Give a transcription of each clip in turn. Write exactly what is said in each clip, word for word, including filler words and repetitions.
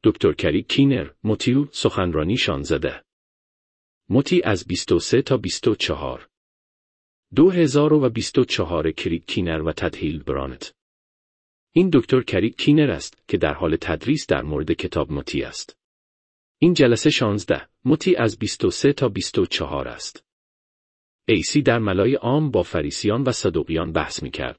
دکتر کری کینر، متیو، سخنرانی شانزده. متی از بیست و سه تا بیست و چهار. دو هزار و بیست و چهار کری کینر و تدهیل برانت. این دکتر کری کینر است که در حال تدریس در مورد کتاب متی است. این جلسه شانزده، متی از بیست و سه تا بیست و چهار است. عیسی در ملای عام با فریسیان و صدوقیان بحث می‌کرد.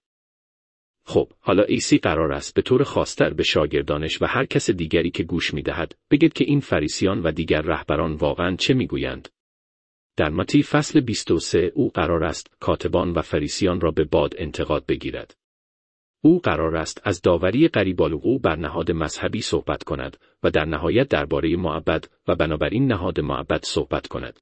خب، حالا عیسی قرار است به طور خاص‌تر به شاگردانش و هر کس دیگری که گوش می‌دهد بگید که این فریسیان و دیگر رهبران واقعاً چه می‌گویند. در متی فصل بیست و سه او قرار است کاتبان و فریسیان را به باد انتقاد بگیرد. او قرار است از داوری غریب‌الوقوع بر نهاد مذهبی صحبت کند و در نهایت درباره معبد و بنابراین نهاد معبد صحبت کند.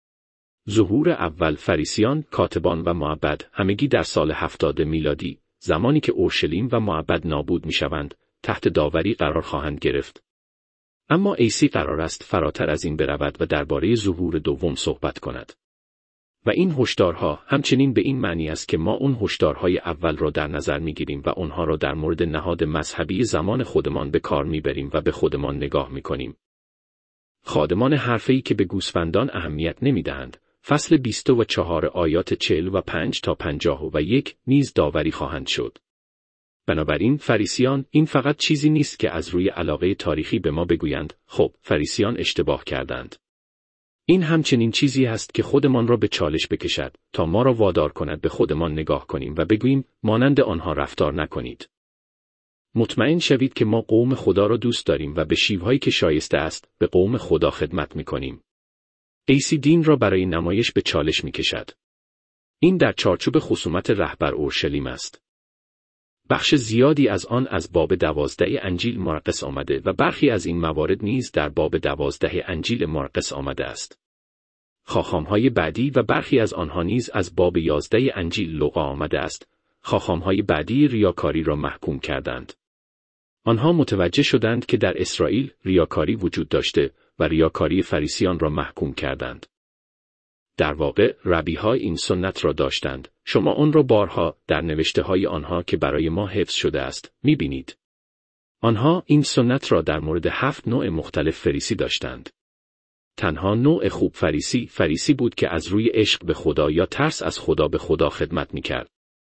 ظهور اول فریسیان، کاتبان و معبد همگی در سال هفتاد میلادی، زمانی که اورشلیم و معبد نابود می‌شوند، تحت داوری قرار خواهند گرفت. اما عیسی قرار است فراتر از این برود و درباره ظهور دوم صحبت کند. و این هشدارها همچنین به این معنی است که ما اون هشدارهای اول را در نظر می‌گیریم و آنها را در مورد نهاد مذهبی زمان خودمان به کار می‌بریم و به خودمان نگاه می‌کنیم. خادمان حرفه‌ای که به گوسفندان اهمیت نمی‌دهند، فصل بیست و چهار آیات چهل و پنج تا پنجاه و یک نیز داوری خواهند شد. بنابراین فریسیان این فقط چیزی نیست که از روی علاقه تاریخی به ما بگویند خب فریسیان اشتباه کردند. این همچنین چیزی است که خودمان را به چالش بکشد تا ما را وادار کند به خودمان نگاه کنیم و بگوییم مانند آنها رفتار نکنید. مطمئن شوید که ما قوم خدا را دوست داریم و به شیوهایی که شایسته است به قوم خدا خدمت می‌کنیم. عیسی دین را برای نمایش به چالش می‌کشد. این در چارچوب خصومت رهبر اورشلیم است. بخش زیادی از آن از باب دوازده انجیل مرقس آمده و برخی از این موارد نیز در باب دوازده انجیل مرقس آمده است. خاخام‌های بعدی و برخی از آنها نیز از باب یازده انجیل لوقا آمده است. خاخام‌های بعدی ریاکاری را محکوم کردند. آنها متوجه شدند که در اسرائیل ریاکاری وجود داشته و ریاکاری فریسیان را محکوم کردند. در واقع ربی‌ها این سنت را داشتند. شما آن را بارها در نوشته‌های آنها که برای ما حفظ شده است می‌بینید. آنها این سنت را در مورد هفت نوع مختلف فریسی داشتند. تنها نوع خوب فریسی فریسی بود که از روی عشق به خدا یا ترس از خدا به خدا خدمت می‌کرد.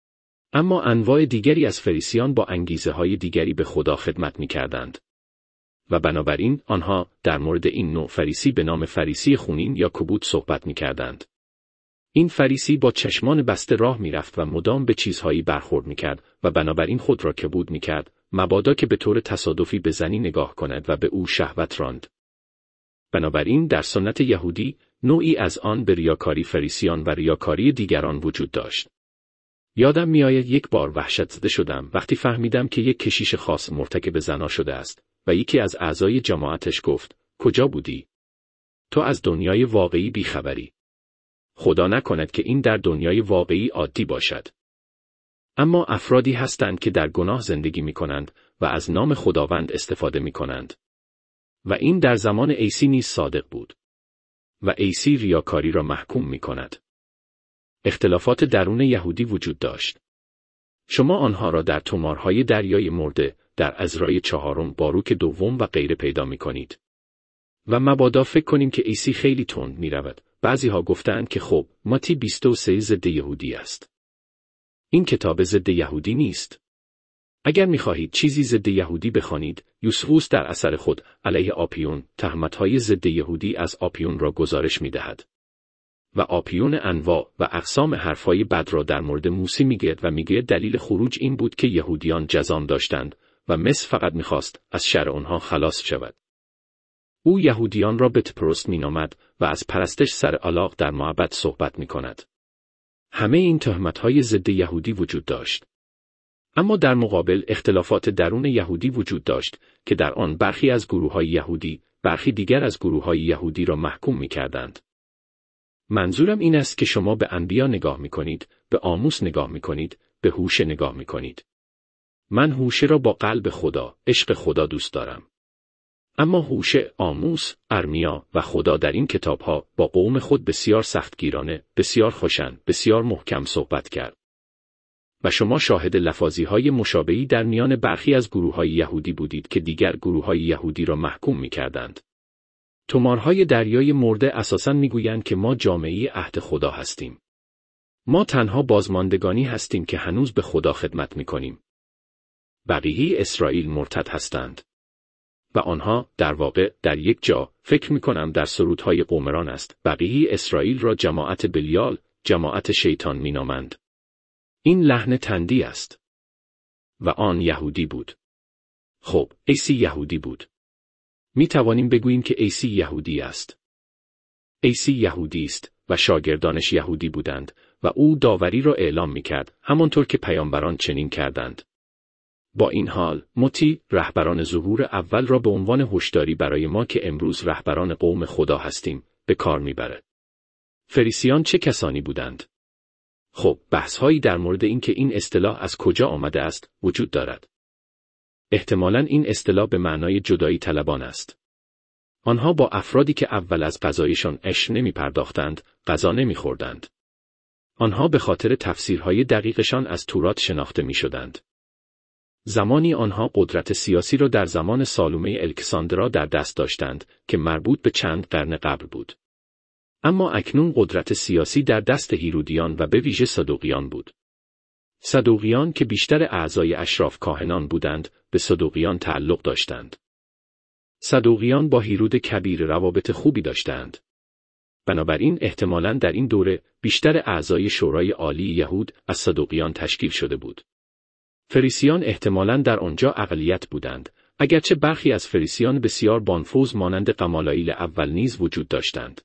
اما انواع دیگری از فریسیان با انگیزه‌های دیگری به خدا خدمت می‌کردند. و بنابراین آنها در مورد این نوع فریسی به نام فریسی خونین یا کبود صحبت می‌کردند. این فریسی با چشمان بسته راه می‌رفت و مدام به چیزهایی برخورد می‌کرد و بنابراین خود را کبود می‌کرد، مبادا که به طور تصادفی به زنی نگاه کند و به او شهوت راند. بنابراین در سنت یهودی نوعی از آن به ریاکاری فریسیان و ریاکاری دیگران وجود داشت. یادم می‌آید یک بار وحشت زده شدم وقتی فهمیدم که یک کشیش خاص مرتکب زنا شده است و یکی از اعضای جماعتش گفت کجا بودی؟ تو از دنیای واقعی بیخبری. خدا نکند که این در دنیای واقعی عادی باشد. اما افرادی هستند که در گناه زندگی می‌کنند و از نام خداوند استفاده می‌کنند. و این در زمان عیسی نیز صادق بود. و عیسی ریاکاری را محکوم می‌کند. اختلافات درون یهودی وجود داشت. شما آنها را در تومارهای دریای مرده، در عزرای چهارم، باروک دوم و غیره پیدا می‌کنید. و مبادا فکر کنیم که عیسی خیلی تند می‌رود. بعضی ها گفتند که خب، متی بیست و سه ضد یهودی است. این کتاب ضد یهودی نیست. اگر می‌خواهید چیزی ضد یهودی بخوانید، یوسفوس در اثر خود علیه آپیون تهمت‌های ضد یهودی از آپیون را گزارش می‌دهد. و آپیون انواع و اقسام حرفای بد را در مورد موسی می‌گوید و می‌گوید دلیل خروج این بود که یهودیان جزام داشتند و مصر فقط می‌خواست از شر آنها خلاص شود. او یهودیان را بتپرست می‌نامد و از پرستش سر الاغ در معبد صحبت می‌کند. همه این تهمت‌های ضد یهودی وجود داشت. اما در مقابل اختلافات درون یهودی وجود داشت که در آن برخی از گروه‌های یهودی، برخی دیگر از گروه‌های یهودی را محکوم می‌کردند. منظورم این است که شما به انبیا نگاه می‌کنید، به آموس نگاه می‌کنید، به هوشه نگاه می‌کنید. من هوشه را با قلب خدا، عشق خدا دوست دارم. اما هوشه، آموس، ارمیا و خدا در این کتاب‌ها با قوم خود بسیار سختگیرانه، بسیار خوشن، بسیار محکم صحبت کرد. و شما شاهد لفاظی‌های مشابهی در میان برخی از گروه‌های یهودی بودید که دیگر گروه‌های یهودی را محکوم می‌کردند. تومارهای دریای مرده اساساً می‌گویند که ما جامعه عهد خدا هستیم. ما تنها بازماندگانی هستیم که هنوز به خدا خدمت می‌کنیم. بقیه اسرائیل مرتد هستند. و آنها در واقع در یک جا فکر می‌کنم در سرودهای قمران است. بقیه اسرائیل را جماعت بلیال، جماعت شیطان مینامند. این لحن تندی است. و آن یهودی بود. خب، عیسی یهودی بود. می توانیم بگوییم که عیسی یهودی است. عیسی یهودی است و شاگردانش یهودی بودند و او داوری را اعلام می کرد، همانطور که پیامبران چنین کردند. با این حال، متی رهبران ظهور اول را به عنوان هشداری برای ما که امروز رهبران قوم خدا هستیم، به کار میبرد. فریسیان چه کسانی بودند؟ خب، بحث‌هایی در مورد اینکه این اصطلاح از کجا آمده است وجود دارد. احتمالاً این اصطلاح به معنای جدایی طلبان است. آنها با افرادی که اول از غذایشان عشق نمی پرداختند، غذا نمی خوردند. آنها به خاطر تفسیرهای دقیقشان از تورات شناخته می شدند. زمانی آنها قدرت سیاسی را در زمان سالومه الکساندرا در دست داشتند که مربوط به چند قرن قبل بود. اما اکنون قدرت سیاسی در دست هیرودیان و به ویژه صدوقیان بود. صدوقیان که بیشتر اعضای اشراف کاهنان بودند، به صدوقیان تعلق داشتند. صدوقیان با هیرود کبیر روابط خوبی داشتند. بنابراین احتمالاً در این دوره بیشتر اعضای شورای عالی یهود از صدوقیان تشکیل شده بود. فریسیان احتمالاً در آنجا اقلیت بودند، اگرچه برخی از فریسیان بسیار بانفوذ مانند غمالائیل اول نیز وجود داشتند.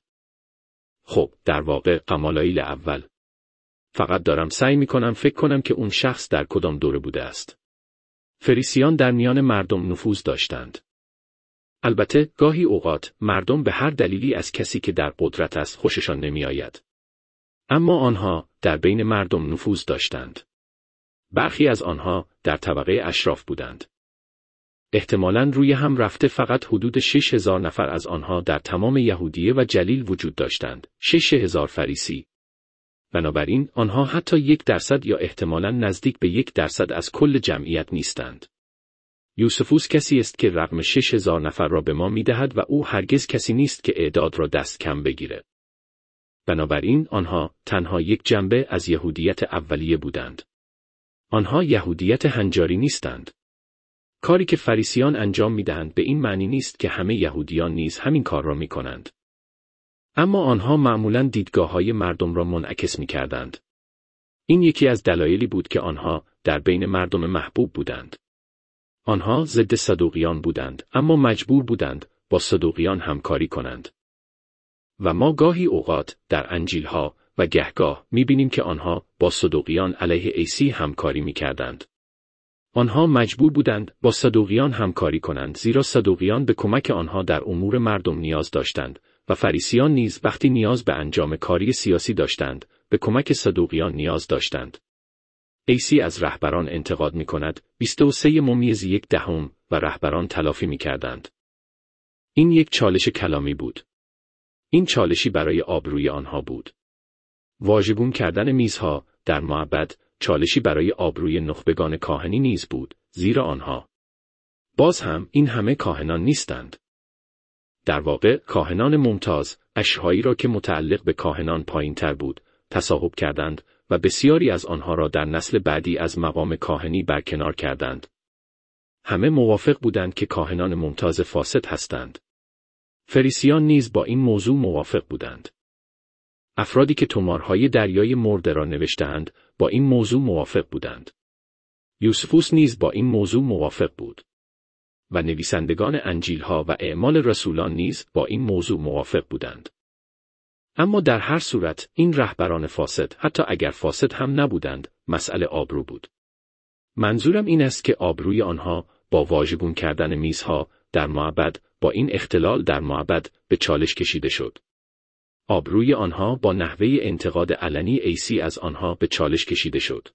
خب، در واقع غمالائیل اول. فقط دارم سعی می کنم فکر کنم که اون شخص در کدام دوره بوده است. فریسیان در میان مردم نفوذ داشتند. البته گاهی اوقات مردم به هر دلیلی از کسی که در قدرت است خوششان نمی آید. اما آنها در بین مردم نفوذ داشتند. برخی از آنها در طبقه اشراف بودند. احتمالاً روی هم رفته فقط حدود شش هزار نفر از آنها در تمام یهودیه و جلیل وجود داشتند، شش هزار فریسی. بنابراین آنها حتی یک درصد یا احتمالاً نزدیک به یک درصد از کل جمعیت نیستند. یوسفوس کسی است که رقم شش هزار نفر را به ما می دهد و او هرگز کسی نیست که اعداد را دست کم بگیره. بنابراین آنها تنها یک جنبه از یهودیت اولیه بودند. آنها یهودیت هنجاری نیستند. کاری که فریسیان انجام می دهند به این معنی نیست که همه یهودیان نیز همین کار را می کنند. اما آنها معمولاً دیدگاه‌های مردم را منعکس می کردند. این یکی از دلایلی بود که آنها در بین مردم محبوب بودند. آنها ضد صدوقیان بودند، اما مجبور بودند با صدوقیان همکاری کنند. و ما گاهی اوقات در انجیل‌ها و گهگاه می‌بینیم که آنها با صدوقیان علیه عیسی همکاری می‌کردند. آنها مجبور بودند با صدوقیان همکاری کنند زیرا صدوقیان به کمک آنها در امور مردم نیاز داشتند و فریسیان نیز وقتی نیاز به انجام کاری سیاسی داشتند به کمک صدوقیان نیاز داشتند. عیسی از رهبران انتقاد می‌کند، بیست و سه ممیز یک دهم و رهبران تلافی می‌کردند. این یک چالش کلامی بود. این چالشی برای آبروی آنها بود. واژگون کردن میزها در معبد چالشی برای آبروی نخبگان کاهنی نیز بود، زیرا آنها باز هم این همه کاهنان نیستند. در واقع کاهنان ممتاز اشهایی را که متعلق به کاهنان پایین‌تر بود تصاحب کردند و بسیاری از آنها را در نسل بعدی از مقام کاهنی برکنار کردند. همه موافق بودند که کاهنان ممتاز فاسد هستند. فریسیان نیز با این موضوع موافق بودند. افرادی که تومارهای دریای مرده را نوشته‌اند با این موضوع موافق بودند. یوسفوس نیز با این موضوع موافق بود. و نویسندگان انجیل‌ها و اعمال رسولان نیز با این موضوع موافق بودند. اما در هر صورت این رهبران فاسد حتی اگر فاسد هم نبودند، مسئله آبرو بود. منظورم این است که آبروی آنها با واژگون کردن میزها در معبد با این اختلال در معبد به چالش کشیده شد. آبروی آنها با نحوه انتقاد علنی عیسی از آنها به چالش کشیده شد.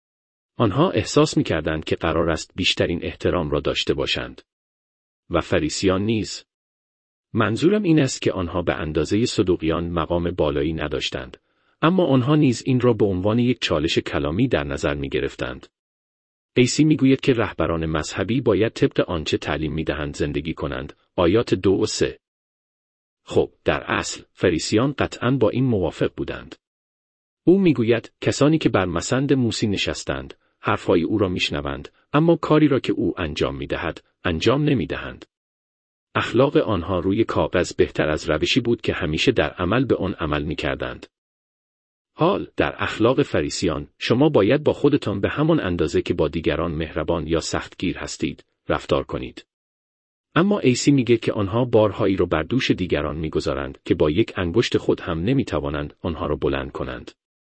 آنها احساس می‌کردند که قرار است بیشترین احترام را داشته باشند. و فریسیان نیز. منظورم این است که آنها به اندازه صدوقیان مقام بالایی نداشتند، اما آنها نیز این را به عنوان یک چالش کلامی در نظر می گرفتند. ایسی می گوید که رهبران مذهبی باید طبق آنچه تعلیم می دهند زندگی کنند. آیات دو و سه. خب، در اصل، فریسیان قطعاً با این موافق بودند. او می گوید کسانی که بر مسند موسی نشستند، حرفهای او را می شنوند، اما کاری را که او انجام می دهد، انجام نمی دهند. اخلاق آنها روی کاغذ بهتر از روشی بود که همیشه در عمل به آن عمل می کردند. حال در اخلاق فریسیان شما باید با خودتان به همان اندازه که با دیگران مهربان یا سختگیر هستید رفتار کنید. اما ایسی میگه که آنها بارهایی رو بر دوش دیگران میگذارند که با یک انگشت خود هم نمیتوانند آنها را بلند کنند.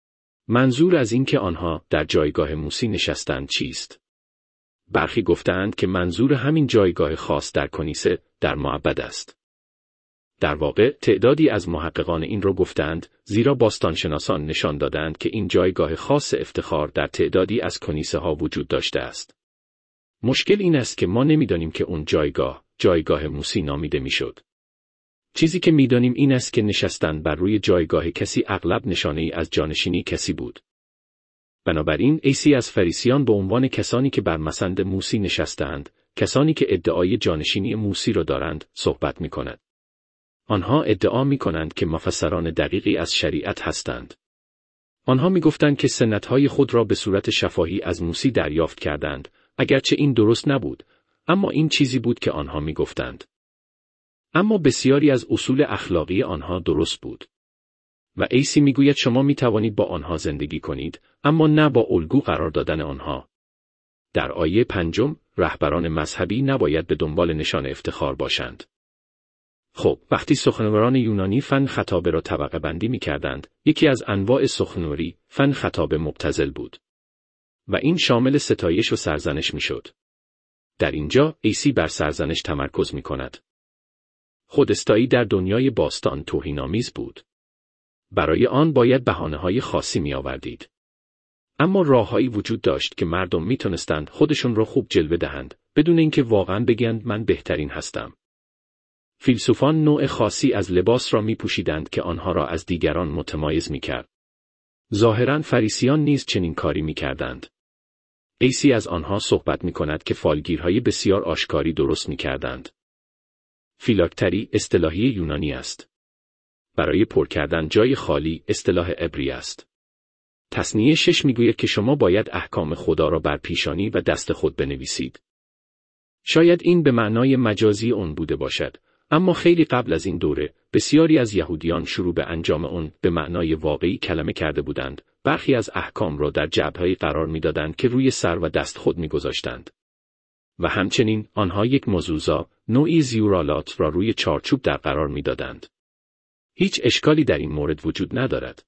منظور از این که آنها در جایگاه موسی نشستند چیست؟ برخی گفتند که منظور همین جایگاه خاص در کنیسه در معبد است. در واقع تعدادی از محققان این را گفتند، زیرا باستانشناسان نشان دادند که این جایگاه خاص افتخار در تعدادی از کنیسه ها وجود داشته است. مشکل این است که ما نمیدانیم که اون جایگاه جایگاه موسی نامیده میشد. چیزی که میدانیم این است که نشستن بر روی جایگاه کسی اغلب نشانه ای از جانشینی کسی بود. بنابراین ایسی از فریسیان به عنوان کسانی که بر مسند موسی نشستند، کسانی که ادعای جانشینی موسی را دارند، صحبت میکند. آنها ادعا میکنند که مفسران دقیقی از شریعت هستند. آنها میگفتند که سنتهای خود را به صورت شفاهی از موسی دریافت کردند، اگرچه این درست نبود، اما این چیزی بود که آنها میگفتند. اما بسیاری از اصول اخلاقی آنها درست بود. و ایسی میگوید شما میتوانید با آنها زندگی کنید، اما نه با الگو قرار دادن آنها. در آیه پنجم، رهبران مذهبی نباید به دنبال نشان افتخار باشند. خب، وقتی سخنوران یونانی فن خطابه را طبقه بندی می کردند، یکی از انواع سخنوری، فن خطابه مبتذل بود. و این شامل ستایش و سرزنش می شد. در اینجا، ایسی بر سرزنش تمرکز می کند. خودستایی در دنیای باستان توهین‌آمیز بود. برای آن باید بهانه‌های خاصی می آوردید. اما راههایی وجود داشت که مردم می تونستند خودشون را خوب جلوه دهند، بدون اینکه واقعاً بگویند من بهترین هستم. فیلسوفان نوع خاصی از لباس را می پوشیدند که آنها را از دیگران متمایز می کرد. ظاهراً فریسیان نیز چنین کاری می کردند. ایسی از آنها صحبت می کند که فالگیرهای بسیار آشکاری درست می کردند. فیلاکتری اصطلاحی یونانی است. برای پر کردن جای خالی اصطلاح عبری است. تثنیه شش می گوید که شما باید احکام خدا را بر پیشانی و دست خود بنویسید. شاید این به معنای مجازی اون بوده باشد، اما خیلی قبل از این دوره، بسیاری از یهودیان شروع به انجام اون به معنای واقعی کلمه کرده بودند. برخی از احکام را در جعبه‌ای قرار می‌دادند که روی سر و دست خود می‌گذاشتند. و همچنین آنها یک مزوزا، نوعی زیورالات را روی چارچوب در قرار می‌دادند. هیچ اشکالی در این مورد وجود ندارد.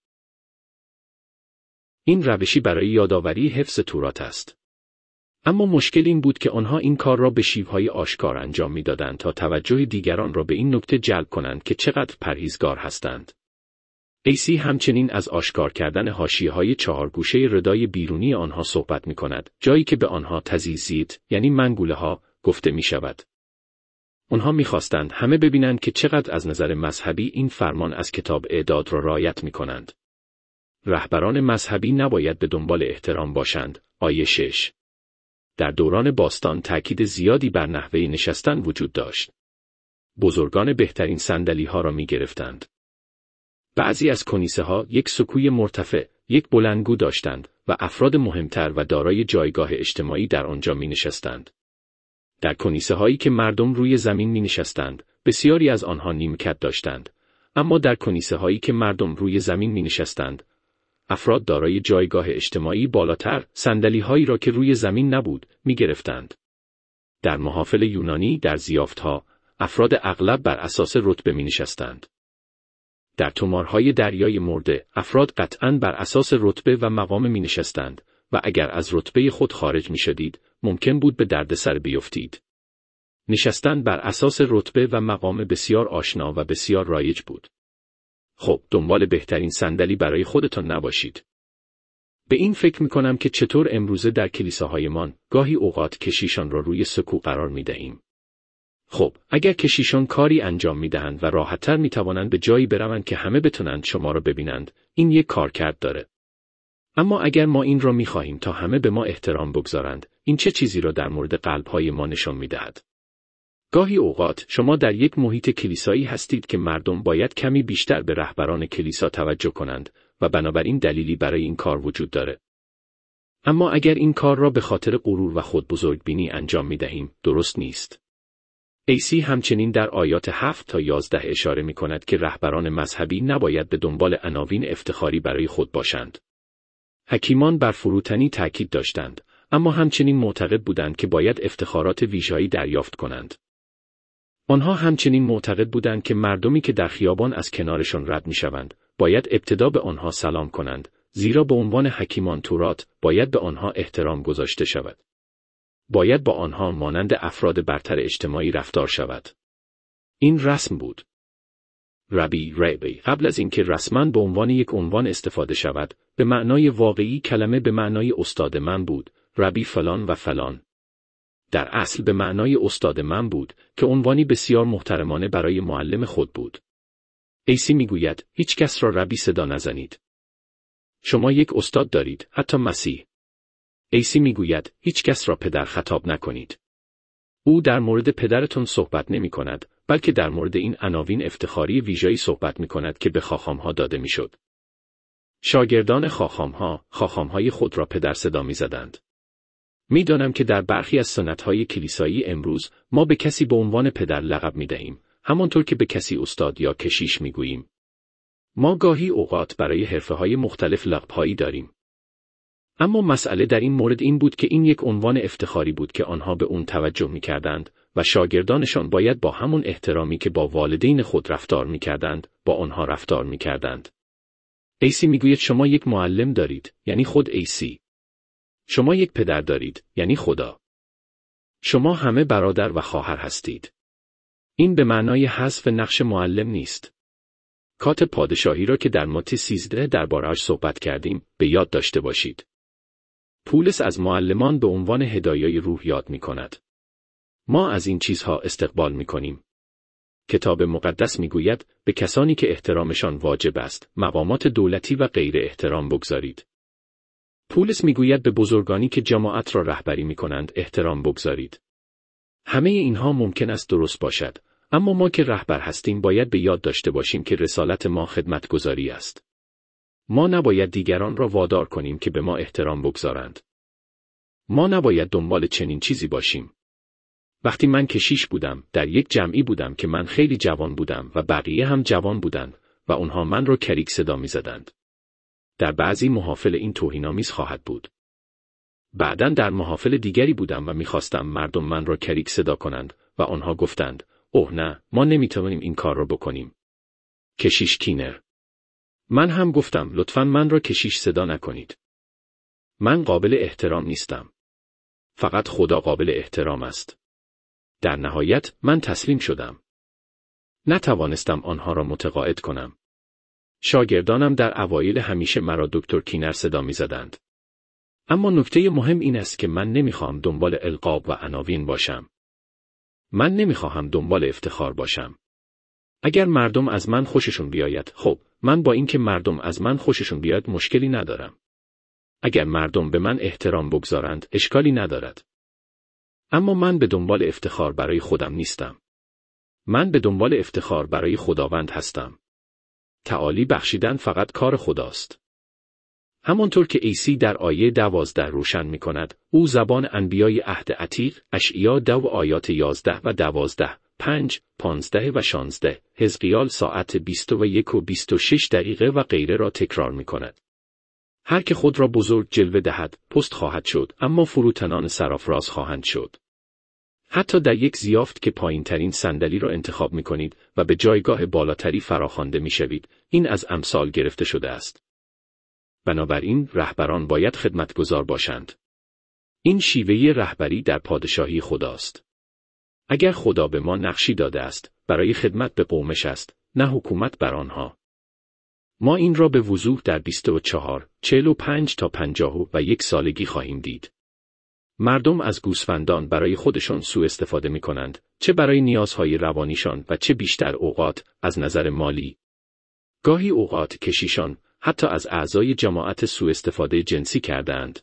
این روشی برای یادآوری حفظ تورات است. اما مشکل این بود که آنها این کار را به شیوه‌های آشکار انجام می‌دادند تا توجه دیگران را به این نکته جلب کنند که چقدر پرهیزگار هستند. ایسی همچنین از آشکار کردن حاشیه‌های چهارگوشه ردای بیرونی آنها صحبت می‌کند، جایی که به آنها تزیزیت، یعنی منگوله‌ها، گفته می‌شود. آنها می‌خواستند همه ببینند که چقدر از نظر مذهبی این فرمان از کتاب اعداد را رعایت می‌کنند. رهبران مذهبی نباید به دنبال احترام باشند. آیه شش. در دوران باستان تأکید زیادی بر نحوه نشستن وجود داشت. بزرگان بهترین صندلی‌ها را می‌گرفتند. بعضی از کنیسه‌ها یک سکوی مرتفع، یک بلندگو داشتند و افراد مهمتر و دارای جایگاه اجتماعی در آنجا می‌نشستند. در کنیسه‌هایی که مردم روی زمین می‌نشستند، بسیاری از آنها نیمکت داشتند، اما در کنیسه‌هایی که مردم روی زمین می‌نشستند، افراد دارای جایگاه اجتماعی بالاتر صندلی‌هایی را که روی زمین نبود می‌گرفتند. در محافل یونانی در ضیافت‌ها، افراد اغلب بر اساس رتبه می‌نشستند. در تومارهای دریای مرده، افراد قطعاً بر اساس رتبه و مقام می‌نشستند و اگر از رتبه خود خارج می‌شدید، ممکن بود به دردسر بیفتید. نشستن بر اساس رتبه و مقام بسیار آشنا و بسیار رایج بود. خب، دنبال بهترین صندلی برای خودتان نباشید. به این فکر می‌کنم که چطور امروزه در کلیساهایمان گاهی اوقات کشیشان را روی سکو قرار می‌دهیم. خب، اگر کشیشان کاری انجام میدهند و راحت‌تر میتوانند به جایی بروند که همه بتونند شما را ببینند، این یک کارکرد داره. اما اگر ما این را میخواهیم تا همه به ما احترام بگذارند، این چه چیزی را در مورد قلب‌های ما نشان میدهد؟ گاهی اوقات شما در یک محیط کلیسایی هستید که مردم باید کمی بیشتر به رهبران کلیسا توجه کنند و بنابراین دلیلی برای این کار وجود داره. اما اگر این کار را به خاطر غرور و خودبزرگبینی انجام میدهیم، درست نیست. ایسی همچنین در آیات هفت تا یازده اشاره می‌کند که رهبران مذهبی نباید به دنبال عناوین افتخاری برای خود باشند. حکیمان بر فروتنی تاکید داشتند، اما همچنین معتقد بودند که باید افتخارات ویژه‌ای دریافت کنند. آنها همچنین معتقد بودند که مردمی که در خیابان از کنارشان رد می‌شوند، باید ابتدا به آنها سلام کنند، زیرا به عنوان حکیمان تورات باید به آنها احترام گذاشته شود. باید با آنها مانند افراد برتر اجتماعی رفتار شود. این رسم بود. ربی ربی قبل از اینکه رسما به عنوان یک عنوان استفاده شود، به معنای واقعی کلمه به معنای استاد من بود، ربی فلان و فلان. در اصل به معنای استاد من بود که عنوانی بسیار محترمانه برای معلم خود بود. ایسی میگوید هیچ کس را ربی صدا نزنید. شما یک استاد دارید، حتی مسیح. ایسی میگوید هیچ کس را پدر خطاب نکنید. او در مورد پدرتون صحبت نمی کند، بلکه در مورد این عناوین افتخاری ویژه‌ای صحبت می کند که به خاخام‌ها داده میشد. شاگردان خاخام‌ها، خاخام‌های خود را پدر صدا می زدند. می دانم که در برخی از سنت‌های کلیسایی امروز ما به کسی به عنوان پدر لقب می دهیم، همانطور که به کسی استاد یا کشیش می گوییم. ما گاهی اوقات برای حرفه‌های مختلف لقب‌هایی داریم. اما مسئله در این مورد این بود که این یک عنوان افتخاری بود که آنها به اون توجه می کردند و شاگردانشان باید با همون احترامی که با والدین خود رفتار می کردند، با آنها رفتار می کردند. ایسی می گوید شما یک معلم دارید، یعنی خود ایسی. شما یک پدر دارید، یعنی خدا. شما همه برادر و خواهر هستید. این به معنای حذف نقش معلم نیست. کات پادشاهی را که در متی سیزده درباره‌اش صحبت کردیم، به یاد داشته باشید. پولس از معلمان به عنوان هدایای روح یاد می کند. ما از این چیزها استقبال می کنیم. کتاب مقدس می گوید به کسانی که احترامشان واجب است، مقامات دولتی و غیر احترام بگذارید. پولس می گوید به بزرگانی که جماعت را رهبری می کنند احترام بگذارید. همه اینها ممکن است درست باشد، اما ما که رهبر هستیم باید به یاد داشته باشیم که رسالت ما خدمتگزاری است. ما نباید دیگران را وادار کنیم که به ما احترام بگذارند. ما نباید دنبال چنین چیزی باشیم. وقتی من کشیش بودم، در یک جمعی بودم که من خیلی جوان بودم و بقیه هم جوان بودند و اونها من را کریک صدا می زدند. در بعضی محافل این توهین‌آمیز خواهد بود. بعداً در محافل دیگری بودم و می‌خواستم مردم من را کریک صدا کنند و آنها گفتند اوه نه، ما نمی‌توانیم این کار را بکنیم. کشیش کینر. من هم گفتم لطفاً من را کشیش صدا نکنید. من قابل احترام نیستم. فقط خدا قابل احترام است. در نهایت من تسلیم شدم. نتوانستم آنها را متقاعد کنم. شاگردانم در اوایل همیشه مرا دکتر کینر صدا می‌زدند. اما نکته مهم این است که من نمی‌خواهم دنبال القاب و عناوین باشم. من نمی‌خواهم دنبال افتخار باشم. اگر مردم از من خوششون بیاید، خب، من با اینکه مردم از من خوششون بیاد مشکلی ندارم. اگر مردم به من احترام بگذارند، اشکالی ندارد. اما من به دنبال افتخار برای خودم نیستم. من به دنبال افتخار برای خداوند هستم. تعالی بخشیدن فقط کار خداست. همانطور که عیسی در آیه دوازده روشن می کند، او زبان انبیای عهد عتیق، اشعیا دو آیات یازده و دوازده، پنج، پانزده و شانزده، حزقیال ساعت بیست و یک و بیست و شش دقیقه و غیره را تکرار می کند. هر که خود را بزرگ جلوه دهد، پست خواهد شد، اما فروتنان سرافراز خواهند شد. حتی در یک ضیافت که پایین ترین صندلی را انتخاب می کنید و به جایگاه بالاتری فراخوانده می شوید، این از امثال گرفته شده است. بنابراین رهبران باید خدمتگزار باشند. این شیوه رهبری در پادشاهی خداست. اگر خدا به ما نقشی داده است، برای خدمت به قومش است، نه حکومت بر آنها. ما این را به وضوح در بیست و چهار، چهل و پنج تا پنجاه و یک سالگی خواهیم دید. مردم از گوسفندان برای خودشان سوء استفاده می کنند، چه برای نیازهای روانیشان و چه بیشتر اوقات از نظر مالی. گاهی اوقات کشیشان حتی از اعضای جماعت سوء استفاده جنسی کردند.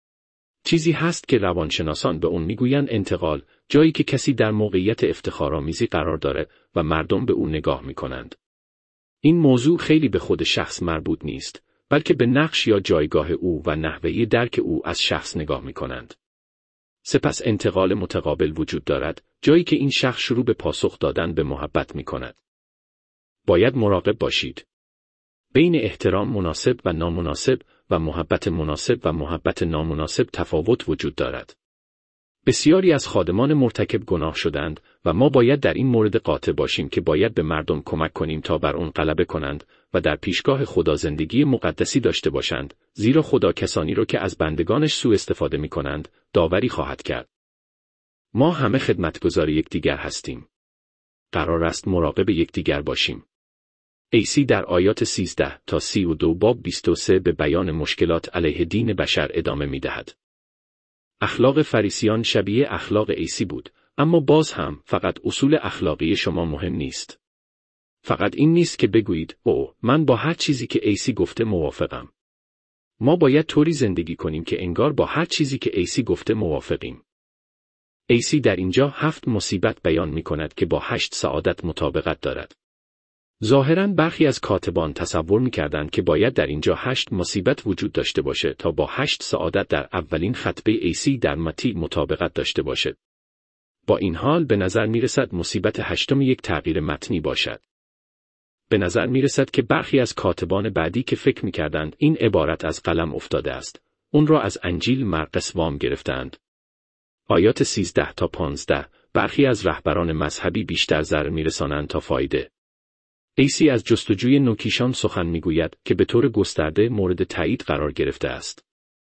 چیزی هست که روانشناسان به اون میگویند انتقال، جایی که کسی در موقعیت افتخارآمیزی قرار داره و مردم به اون نگاه میکنند. این موضوع خیلی به خود شخص مربوط نیست، بلکه به نقش یا جایگاه او و نحوه درک او از شخص نگاه میکنند. سپس انتقال متقابل وجود دارد، جایی که این شخص شروع به پاسخ دادن به محبت میکند. باید مراقب باشید. بین احترام مناسب و نامناسب و محبت مناسب و محبت نامناسب تفاوت وجود دارد. بسیاری از خادمان مرتکب گناه شدند و ما باید در این مورد قاطع باشیم که باید به مردم کمک کنیم تا بر آن غلبه کنند و در پیشگاه خدا زندگی مقدسی داشته باشند، زیرا خدا کسانی را که از بندگانش سوء استفاده می کنند داوری خواهد کرد. ما همه خدمتگزار یکدیگر هستیم. قرار است مراقب یکدیگر باشیم. عیسی در آیات سیزده تا سی و دو باب بیست و سه به بیان مشکلات علیه دین بشر ادامه می دهد. اخلاق فریسیان شبیه اخلاق عیسی بود، اما باز هم فقط اصول اخلاقی شما مهم نیست. فقط این نیست که بگویید او من با هر چیزی که عیسی گفته موافقم. ما باید طوری زندگی کنیم که انگار با هر چیزی که عیسی گفته موافقیم. عیسی در اینجا هفت مصیبت بیان می کند که با هشت سعادت مطابقت دارد. ظاهراً برخی از کاتبان تصور می‌کردند که باید در اینجا هشت مصیبت وجود داشته باشه تا با هشت سعادت در اولین خطبه عیسی در متی مطابقت داشته باشد. با این حال به نظر می‌رسد مصیبت هشتم یک تغییر متنی باشد. به نظر می‌رسد که برخی از کاتبان بعدی که فکر می‌کردند این عبارت از قلم افتاده است، اون را از انجیل مرقس وام گرفتند. آیات سیزده تا پانزده برخی از رهبران مذهبی بیشتر ضرر می‌رسانند تا فایده. عیسی از جستجوی نوکیشان سخن میگوید که به طور گسترده مورد تایید قرار گرفته است.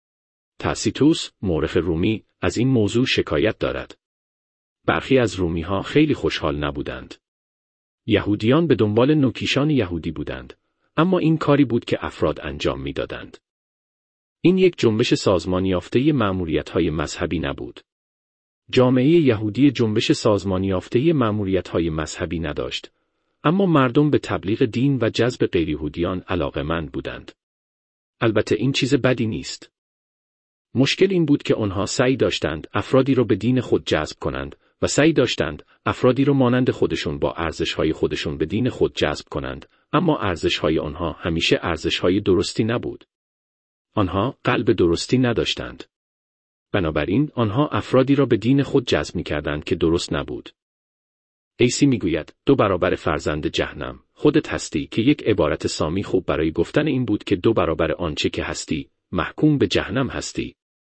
تاسیتوس، مورخ رومی، از این موضوع شکایت دارد. برخی از رومی‌ها خیلی خوشحال نبودند. یهودیان به دنبال نوکیشان یهودی بودند، اما این کاری بود که افراد انجام میدادند. این یک جنبش سازمان یافته مأموریت‌های مذهبی نبود. جامعه یهودی جنبش سازمان یافته مأموریت‌های مذهبی نداشت. اما مردم به تبلیغ دین و جذب غیریهودیان علاقه‌مند بودند. البته این چیز بدی نیست. مشکل این بود که آنها سعی داشتند افرادی را به دین خود جذب کنند و سعی داشتند افرادی را مانند خودشون با ارزش‌های خودشون به دین خود جذب کنند، اما ارزش‌های آنها همیشه ارزش‌های درستی نبود. آنها قلب درستی نداشتند. بنابراین آنها افرادی را به دین خود جذب می‌کردند که درست نبود. عیسی میگوید دو برابر فرزند جهنم خودت هستی که یک عبارت سامی خوب برای گفتن این بود که دو برابر آنچه که هستی محکوم به جهنم هستی.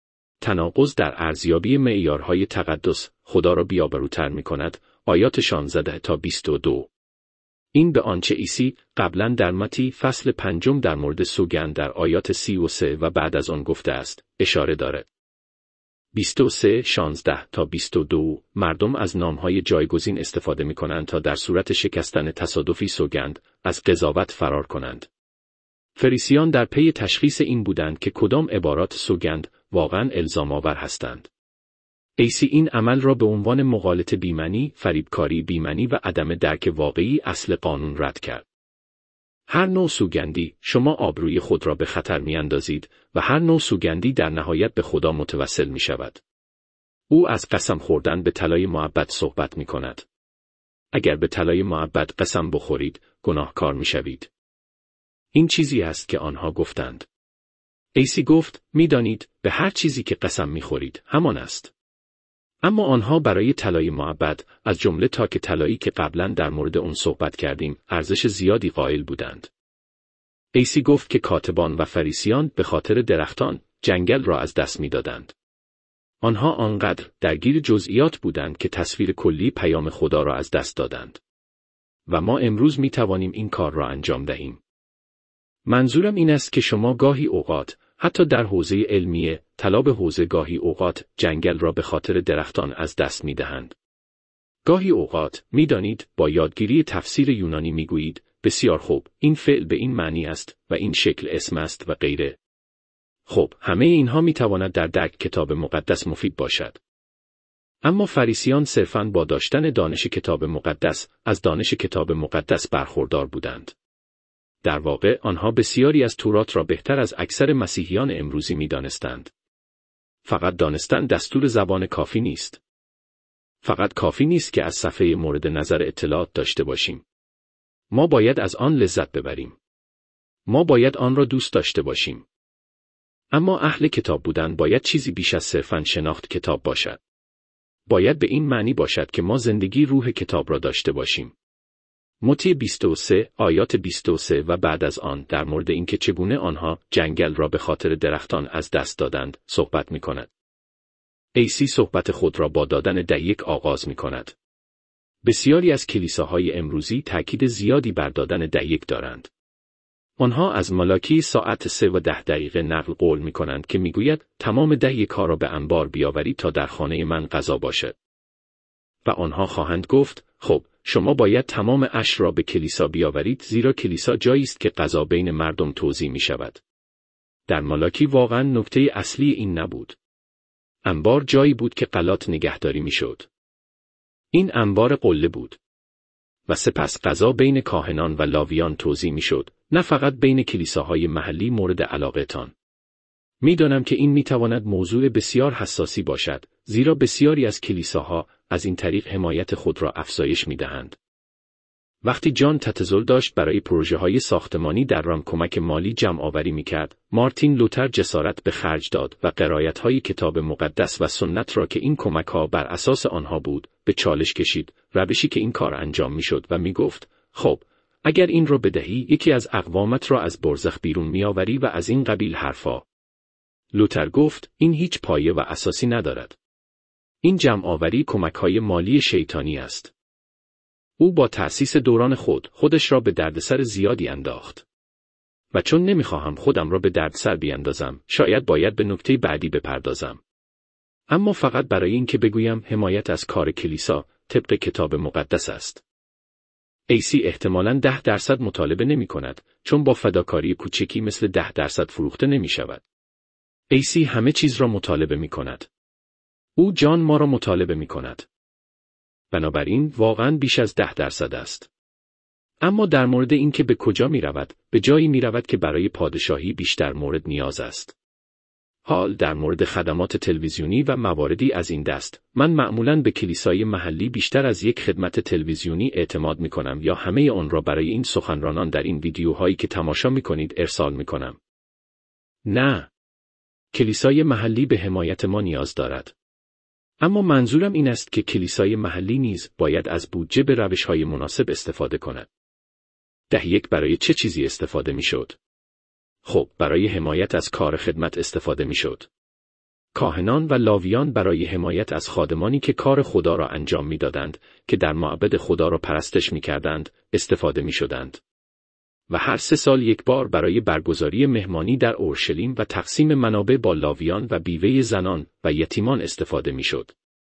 تناقض در ارزیابی معیارهای تقدس خدا را بی‌آبروتر می‌کند. آیات شانزده تا بیست و دو. این به آنچه عیسی قبلا در متی فصل پنجم در مورد سوگند در آیات سی و سه و بعد از آن گفته است اشاره دارد. بیست و سه شانزده تا بیست و دو مردم از نامهای جایگزین استفاده می کنند تا در صورت شکستن تصادفی سوگند از قضاوت فرار کنند. فریسیان در پی تشخیص این بودند که کدام عبارات سوگند واقعاً الزام آور هستند. عیسی این عمل را به عنوان مغالطه بی‌معنی، فریبکاری بی‌معنی و عدم درک واقعی اصل قانون رد کرد. هر نوع سوگندی شما آبروی خود را به خطر می‌اندازید و هر نوع سوگندی در نهایت به خدا متوسل می‌شود. او از قسم خوردن به طلای معبد صحبت می‌کند. اگر به طلای معبد قسم بخورید، گناهکار می‌شوید. این چیزی است که آنها گفتند. عیسی گفت، می‌دانید به هر چیزی که قسم می‌خورید همان است. اما آنها برای طلای معبد، از جمله تاک طلایی که قبلا در مورد اون صحبت کردیم، ارزش زیادی قائل بودند. عیسی گفت که کاتبان و فریسیان به خاطر درختان جنگل را از دست می‌دادند. آنها آنقدر درگیر جزئیات بودند که تصویر کلی پیام خدا را از دست دادند. و ما امروز می‌توانیم این کار را انجام دهیم. منظورم این است که شما گاهی اوقات حتی در حوزه علمیه، طلا به حوزه گاهی اوقات جنگل را به خاطر درختان از دست می‌دهند. گاهی اوقات می‌دانید با یادگیری تفسیر یونانی می‌گویید بسیار خوب، این فعل به این معنی است و این شکل اسم است و غیره. خب، همه اینها میتواند در درک کتاب مقدس مفید باشد. اما فریسیان صرفاً با داشتن دانش کتاب مقدس از دانش کتاب مقدس برخوردار بودند. در واقع آنها بسیاری از تورات را بهتر از اکثر مسیحیان امروزی می‌دانستند. فقط دانستن دستور زبان کافی نیست. فقط کافی نیست که از صفحه مورد نظر اطلاعات داشته باشیم. ما باید از آن لذت ببریم. ما باید آن را دوست داشته باشیم. اما اهل کتاب بودن باید چیزی بیش از صرفاً شناخت کتاب باشد. باید به این معنی باشد که ما زندگی روح کتاب را داشته باشیم. متی بیست و سه آیات بیست و سه و بعد از آن در مورد اینکه چگونه آنها جنگل را به خاطر درختان از دست دادند صحبت می کند. ایسی صحبت خود را با دادن دقیق آغاز می کند. بسیاری از کلیساهای امروزی تأکید زیادی بر دادن دقیق دارند. آنها از ملاکی ساعت سه و ده دقیقه نقل قول می کنند که می گوید تمام دقیق‌ها را به انبار بیاورید تا در خانه من غذا باشد. و آنها خواهند گفت خب شما باید تمام عشر را به کلیسا بیاورید زیرا کلیسا جایی است که غذا بین مردم توزیع می شود. در ملاکی واقعا نکته اصلی این نبود. انبار جایی بود که غلات نگهداری می شد. این انبار قله بود. و سپس غذا بین کاهنان و لاویان توزیع می شد، نه فقط بین کلیساهای محلی مورد علاقه‌تان. می دانم که این می تواند موضوع بسیار حساسی باشد، زیرا بسیاری از کلیساها از این طریق حمایت خود را افزایش می دهند. وقتی جان تتزل داشت برای پروژه های ساختمانی در رام کمک مالی جمع آوری می کرد، مارتین لوتر جسارت به خرج داد و قرائت های کتاب مقدس و سنت را که این کمک ها بر اساس آنها بود، به چالش کشید، روشی که این کار انجام می شد و می گفت، خب، اگر این را بدهی یکی از اقوامت را از برزخ بیرون می آوری و از این قبیل حرفا. لوتر گفت، این هیچ پایه و اساسی ندارد. این جمع آوری کمک های مالی شیطانی است. او با تأسیس دوران خود خودش را به دردسر زیادی انداخت. و چون نمیخواهم خودم را به دردسر بیاندازم، شاید باید به نکته بعدی بپردازم. اما فقط برای اینکه بگویم حمایت از کار کلیسا طبق کتاب مقدس است. ایسی احتمالاً ده درصد مطالبه نمی کند، چون با فداکاری کوچکی مثل ده درصد فروخته نمی شود. ایسی همه چیز را مطالبه می کند. او جان ما را مطالبه می کند. بنابراین واقعاً بیش از ده درصد است. اما در مورد اینکه به کجا می رود، به جایی می رود که برای پادشاهی بیشتر مورد نیاز است. حال در مورد خدمات تلویزیونی و مواردی از این دست، من معمولاً به کلیسای محلی بیشتر از یک خدمت تلویزیونی اعتماد می کنم یا همه آن را برای این سخنرانان در این ویدیوهایی که تماشا می کنید ارسال می کنم. نه. کلیسای محلی به حمایت ما نیاز دارد. اما منظورم این است که کلیسای محلی نیز باید از بودجه به روش‌های مناسب استفاده کند. ده یک برای چه چیزی استفاده می شد؟ خب، برای حمایت از کار خدمت استفاده می شد. کاهنان و لاویان برای حمایت از خادمانی که کار خدا را انجام می دادند، که در معبد خدا را پرستش می کردند، استفاده می شدند. و هر سه سال یک بار برای برگزاری مهمانی در اورشلیم و تقسیم منابع با لاویان و بیوه زنان و یتیمان استفاده می شد.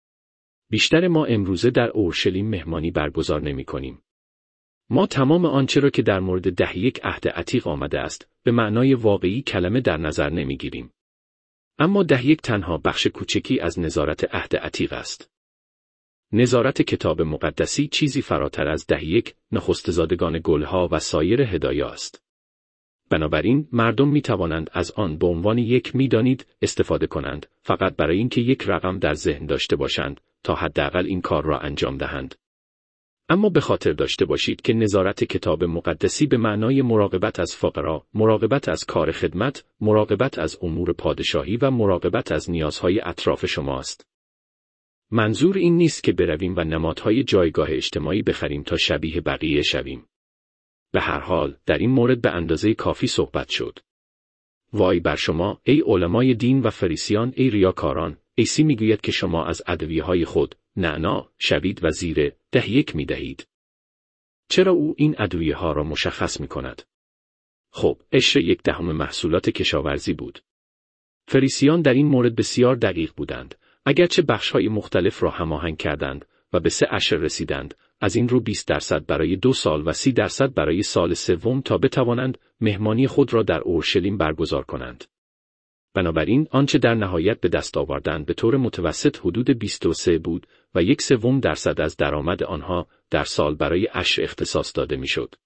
بیشتر ما امروزه در اورشلیم مهمانی برگزار نمی کنیم. ما تمام آنچه را که در مورد ده یک عهد عتیق آمده است، به معنای واقعی کلمه در نظر نمی گیریم. اما ده یک تنها بخش کوچکی از نظارت عهد عتیق است. نظارت کتاب مقدسی چیزی فراتر از ده یک، نخستزادگان گلها و سایر هدایا است. بنابراین مردم می توانند از آن به عنوان یک می دانید استفاده کنند، فقط برای اینکه یک رقم در ذهن داشته باشند تا حداقل این کار را انجام دهند. اما به خاطر داشته باشید که نظارت کتاب مقدسی به معنای مراقبت از فقرا، مراقبت از کار خدمت، مراقبت از امور پادشاهی و مراقبت از نیازهای اطراف شماست. منظور این نیست که برویم و نمادهای جایگاه اجتماعی بخریم تا شبیه بقیه شویم. به هر حال، در این مورد به اندازه کافی صحبت شد. وای بر شما، ای علمای دین و فریسیان، ای ریاکاران، عیسی میگوید که شما از ادویه‌های خود نعنا، شوید و زیره، ده یک می دهید. چرا او این ادویه‌ها را مشخص می کند؟ خب، عشر یک دهم محصولات کشاورزی بود. فریسیان در این مورد بسیار دقیق بودند، اگرچه بخش‌های مختلف را هماهنگ کردند و به سه عشر رسیدند، از این رو بیست درصد برای دو سال و سی درصد برای سال سوم تا بتوانند مهمانی خود را در اورشلیم برگزار کنند. بنابراین آنچه در نهایت به دست آوردند به طور متوسط حدود بیست و سه بود و یک سوم درصد از درآمد آنها در سال برای عشر اختصاص داده میشد.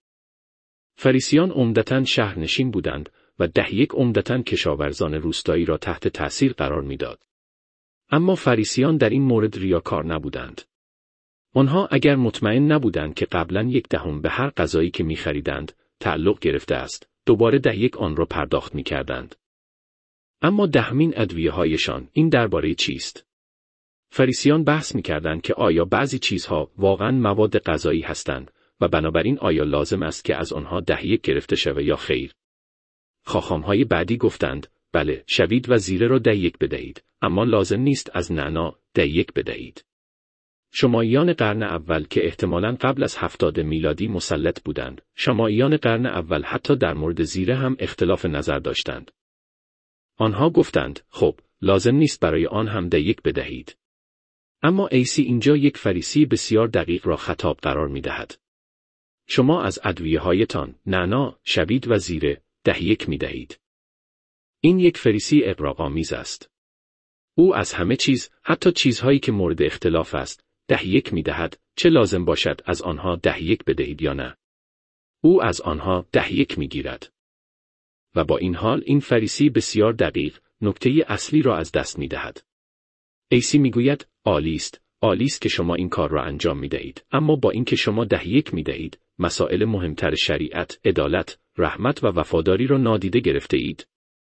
فریسیان عمدتاً شهرنشین بودند و ده یک عمدتاً کشاورزان روستایی را تحت تأثیر قرار میداد. اما فریسیان در این مورد ریاکار نبودند. آنها اگر مطمئن نبودند که قبلاً یک دهم به هر غذایی که می‌خریدند تعلق گرفته است، دوباره ده یک آن را پرداخت می‌کردند. اما دهمین ادویه‌هایشان این درباره چیست؟ فریسیان بحث می‌کردند که آیا بعضی چیزها واقعاً مواد غذایی هستند و بنابراین آیا لازم است که از آنها ده یک گرفته شود یا خیر؟ خاخام‌های بعدی گفتند بله، شوید و زیره را ده یک بدهید، اما لازم نیست از نعنا ده یک بدهید. شماییان قرن اول که احتمالاً قبل از هفتاد میلادی مسلط بودند، شماییان قرن اول حتی در مورد زیره هم اختلاف نظر داشتند. آنها گفتند خب، لازم نیست برای آن هم ده یک بدهید. اما عیسی اینجا یک فریسی بسیار دقیق را خطاب قرار می‌دهد. شما از ادویه‌هایتان نعنا، شوید و زیره ده یک می‌دهید. این یک فریسی اغراق‌آمیز است. او از همه چیز، حتی چیزهایی که مورد اختلاف است، ده یک می‌دهد، چه لازم باشد از آنها ده یک بدهید یا نه. او از آنها ده یک می‌گیرد. و با این حال این فریسی بسیار دقیق، نکته اصلی را از دست می‌دهد. عیسی می‌گوید عالی است، عالی است که شما این کار را انجام می‌دهید، اما با اینکه شما ده یک می‌دهید، مسائل مهمتر شریعت، عدالت، رحمت و وفاداری را نادیده گرفته اید.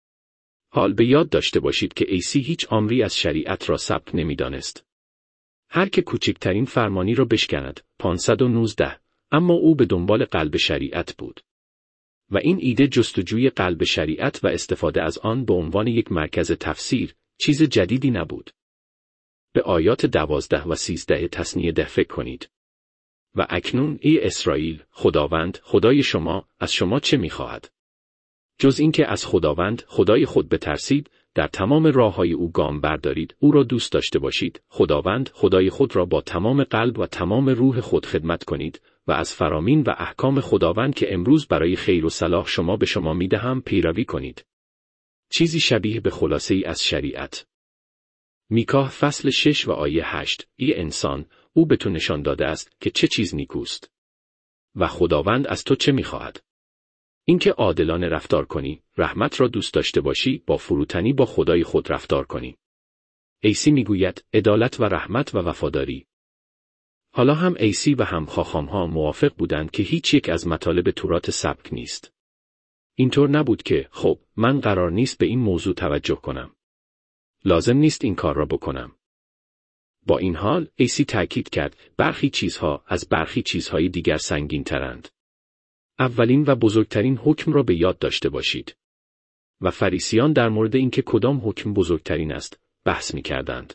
حال به یاد داشته باشید که عیسی هیچ امری از شریعت را ثبت نمی‌دانست. هر که کوچکترین فرمانی را بشکند، پانصد و نوزده، اما او به دنبال قلب شریعت بود. و این ایده جستجوی قلب شریعت و استفاده از آن به عنوان یک مرکز تفسیر، چیز جدیدی نبود. به آیات دوازده و سیزده تثنیه ده فکر کنید. و اکنون ای اسرائیل، خداوند، خدای شما، از شما چه می‌خواهد؟ جز اینکه از خداوند، خدای خود بترسید، در تمام راه‌های او گام بردارید، او را دوست داشته باشید، خداوند، خدای خود را با تمام قلب و تمام روح خود خدمت کنید و از فرامین و احکام خداوند که امروز برای خیر و صلاح شما به شما می‌دهم پیروی کنید. چیزی شبیه به خلاصه‌ای از شریعت. میکا فصل شش و آیه هشت، ای انسان، او به تو نشان داده است که چه چیز نیکوست. و خداوند از تو چه می‌خواهد؟ اینکه عادلانه رفتار کنی، رحمت را دوست داشته باشی، با فروتنی با خدای خود رفتار کنی. عیسی میگوید عدالت و رحمت و وفاداری. حالا هم عیسی و هم خاخام‌ها موافق بودند که هیچ یک از مطالب تورات سبک نیست. اینطور نبود که خب من قرار نیست به این موضوع توجه کنم. لازم نیست این کار را بکنم. با این حال عیسی تأکید کرد برخی چیزها از برخی چیزهای دیگر سنگین ترند. اولین و بزرگترین حکم را به یاد داشته باشید. و فریسیان در مورد اینکه کدام حکم بزرگترین است بحث می‌کردند.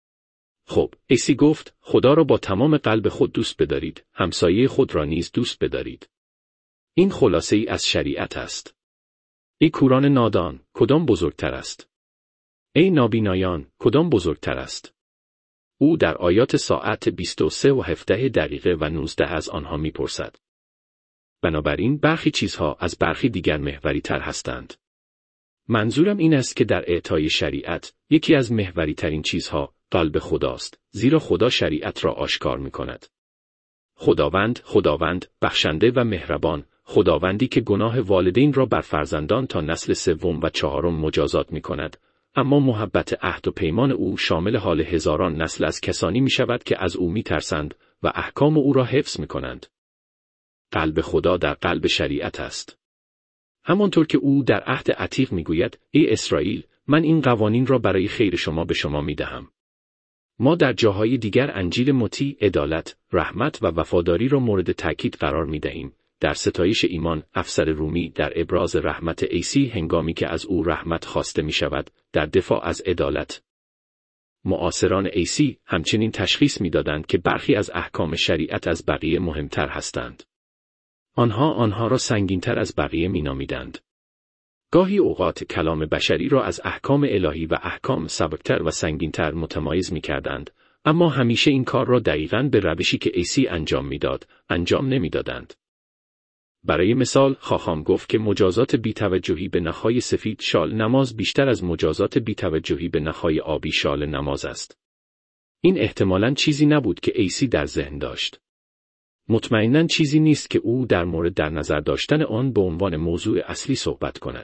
خب، عیسی گفت خدا را با تمام قلب خود دوست بدارید، همسایه خود را نیز دوست بدارید. این خلاصه ای از شریعت است. ای کوران نادان، کدام بزرگتر است؟ ای نابینایان، کدام بزرگتر است؟ او در آیات ساعت بیست و سه و هفده دقیقه و نوزده از آنها می‌پرسد. بنابراین برخی چیزها از برخی دیگر محوری تر هستند. منظورم این است که در اعطای شریعت یکی از محوری ترین چیزها قلب خداست، زیرا خدا شریعت را آشکار می کند. خداوند، خداوند، بخشنده و مهربان، خداوندی که گناه والدین را بر فرزندان تا نسل سوم و چهارم مجازات می کند، اما محبت عهد و پیمان او شامل حال هزاران نسل از کسانی می شود که از او می ترسند و احکام او را حفظ می کنند. قلب خدا در قلب شریعت است. همانطور که او در عهد عتیق میگوید ای اسرائیل، من این قوانین را برای خیر شما به شما میدهم. ما در جاهای دیگر انجیل مطیع، عدالت، رحمت و وفاداری را مورد تأکید قرار میدهیم. در ستایش ایمان، افسر رومی در ابراز رحمت عیسی هنگامی که از او رحمت خواسته می شود، در دفاع از عدالت. معاصران عیسی همچنین تشخیص میدادند که برخی از احکام شریعت از بقیه مهمتر هستند. آنها آنها را سنگین‌تر از بقیه می‌نامیدند. گاهی اوقات کلام بشری را از احکام الهی و احکام سبکتر و سنگین‌تر متمایز می‌کردند، اما همیشه این کار را دقیقاً به روشی که عیسی انجام می‌داد، انجام نمی‌دادند. برای مثال خواهم گفت که مجازات بی‌توجهی به نخهای سفید شال نماز بیشتر از مجازات بی‌توجهی به نخهای آبی شال نماز است. این احتمالاً چیزی نبود که ایسی در ذهن داشت. مطمئناً چیزی نیست که او در مورد در نظر داشتن آن به عنوان موضوع اصلی صحبت کند.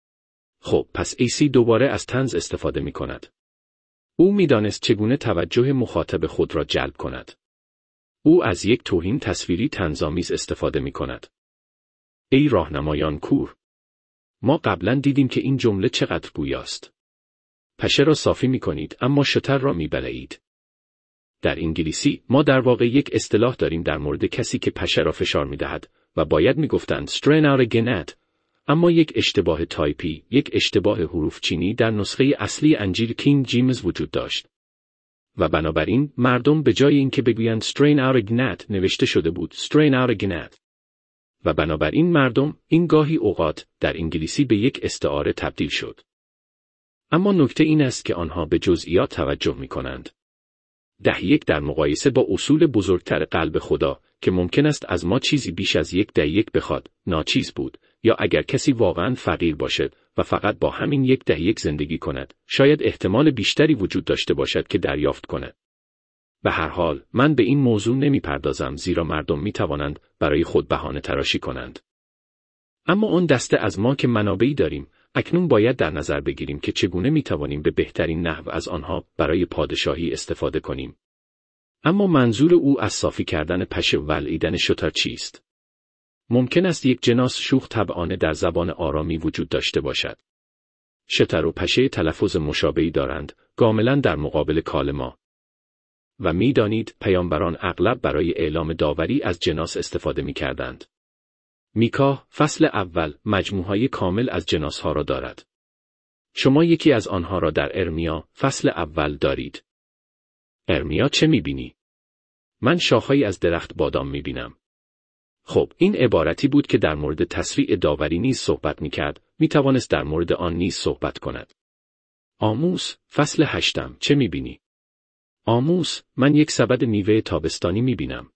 خب پس ایسی دوباره از طنز استفاده می کند. او می دانست چگونه توجه مخاطب خود را جلب کند. او از یک توهین تصویری طنزآمیز استفاده می کند. ای راهنمایان کور! ما قبلا دیدیم که این جمله چقدر گویاست. پشه را صافی می کنید اما شتر را می بلعید. در انگلیسی ما در واقع یک اصطلاح داریم در مورد کسی که پشه را فشار می دهد و باید می گفتند strain out a gnat. اما یک اشتباه تایپی، یک اشتباه حروف چینی در نسخه اصلی انجیل کینگ جیمز وجود داشت. و بنابراین مردم به جای اینکه بگویند strain out a gnat نوشته شده بود strain out a gnat. و بنابراین مردم این گاهی اوقات در انگلیسی به یک استعاره تبدیل شد. اما نکته این است که آنها به جزئیات توجه می کنند. ده یک در مقایسه با اصول بزرگتر قلب خدا که ممکن است از ما چیزی بیش از یک ده یک بخواد، ناچیز بود، یا اگر کسی واقعاً فقیر باشد و فقط با همین یک ده یک زندگی کند، شاید احتمال بیشتری وجود داشته باشد که دریافت کند. به هر حال، من به این موضوع نمی پردازم زیرا مردم می توانند برای خود بهانه تراشی کنند. اما آن دسته از ما که منابعی داریم، اکنون باید در نظر بگیریم که چگونه می توانیم به بهترین نحو از آنها برای پادشاهی استفاده کنیم. اما منظور او از صافی کردن پشه و بلعیدن شتر چیست؟ ممکن است یک جناس شوخ طبعانه در زبان آرامی وجود داشته باشد. شتر و پشه تلفظ مشابهی دارند، کاملا در مقابل کالما. و می دانید پیامبران اغلب برای اعلام داوری از جناس استفاده می کردند. میکا فصل اول مجموعه‌ای کامل از جناس‌ها را دارد. شما یکی از آنها را در ارمیا فصل اول دارید. ارمیا چه می‌بینی؟ من شاخه‌ای از درخت بادام می‌بینم. خب این عبارتی بود که در مورد تسریع داوری نیز صحبت می‌کرد، می‌توانست در مورد آن نیز صحبت کند. آموس فصل هشتم چه می‌بینی؟ آموس من یک سبد میوه تابستانی می‌بینم.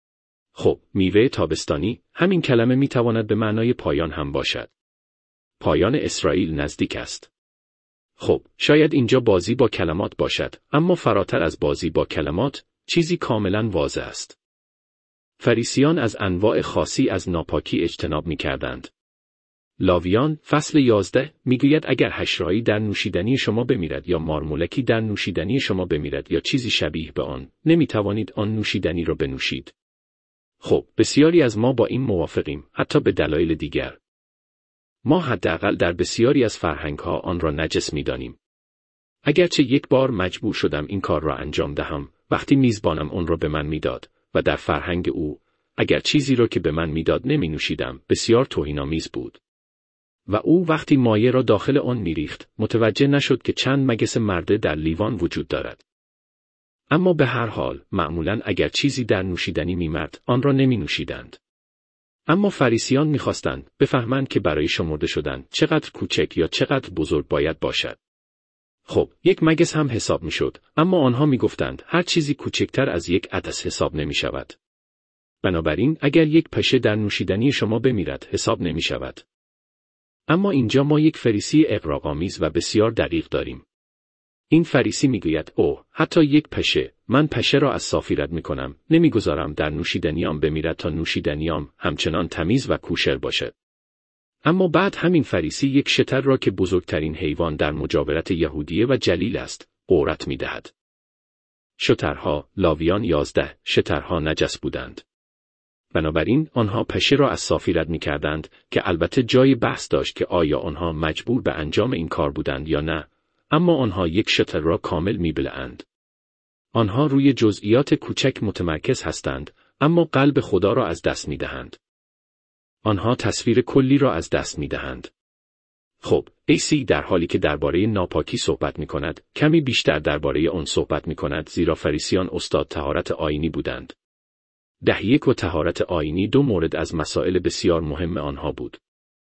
خب، میوه تابستانی، همین کلمه میتواند به معنای پایان هم باشد. پایان اسرائیل نزدیک است. خب، شاید اینجا بازی با کلمات باشد، اما فراتر از بازی با کلمات، چیزی کاملا واضح است. فریسیان از انواع خاصی از ناپاکی اجتناب میکردند. لاویان فصل یازده میگوید اگر حشره‌ای در نوشیدنی شما بمیرد یا مارمولکی در نوشیدنی شما بمیرد یا چیزی شبیه به آن، نمیتوانید آن نوشیدنی را بنوشید. خب، بسیاری از ما با این موافقیم، حتی به دلایل دیگر. ما حداقل در بسیاری از فرهنگ‌ها آن را نجس می‌دانیم. اگرچه یک بار مجبور شدم این کار را انجام دهم، وقتی میزبانم آن را به من میداد و در فرهنگ او، اگر چیزی را که به من میداد نمی‌نوشیدم، بسیار توهین‌آمیز بود. و او وقتی مایه را داخل آن می‌ریخت، متوجه نشد که چند مگس مرده در لیوان وجود دارد. اما به هر حال، معمولاً اگر چیزی در نوشیدنی می‌مرد، آن را نمی‌نوشیدند. اما فریسیان می‌خواستند بفهمند که برای شمرده شدن چقدر کوچک یا چقدر بزرگ باید باشد. خب، یک مگس هم حساب می‌شد، اما آنها می‌گفتند هر چیزی کوچکتر از یک عدس حساب نمی‌شود. بنابراین اگر یک پشه در نوشیدنی شما بمیرد، حساب نمی‌شود. اما اینجا ما یک فریسی اغراق‌آمیز و بسیار دقیق داریم. این فریسی میگوید اوه، حتی یک پشه، من پشه را از صافی رد میکنم، نمیگذارم در نوشیدنیام بمیرد تا نوشیدنیام همچنان تمیز و کوشر باشد. اما بعد همین فریسی یک شتر را که بزرگترین حیوان در مجاورت یهودیه و جلیل است، غورت میدهد. شترها، لاویان یازده، شترها نجس بودند. بنابراین آنها پشه را از صافی رد میکردند که البته جای بحث داشت که آیا آنها مجبور به انجام این کار بودند یا نه. اما آنها یک شتر را کامل می‌بلعند. آنها روی جزئیات کوچک متمرکز هستند، اما قلب خدا را از دست می‌دهند. آنها تصویر کلی را از دست می‌دهند. خب، ایسی در حالی که درباره ناپاکی صحبت می‌کند، کمی بیشتر درباره آن صحبت می‌کند زیرا فریسیان استاد طهارت آیینی بودند. ده یک و طهارت آیینی دو مورد از مسائل بسیار مهم آنها بود.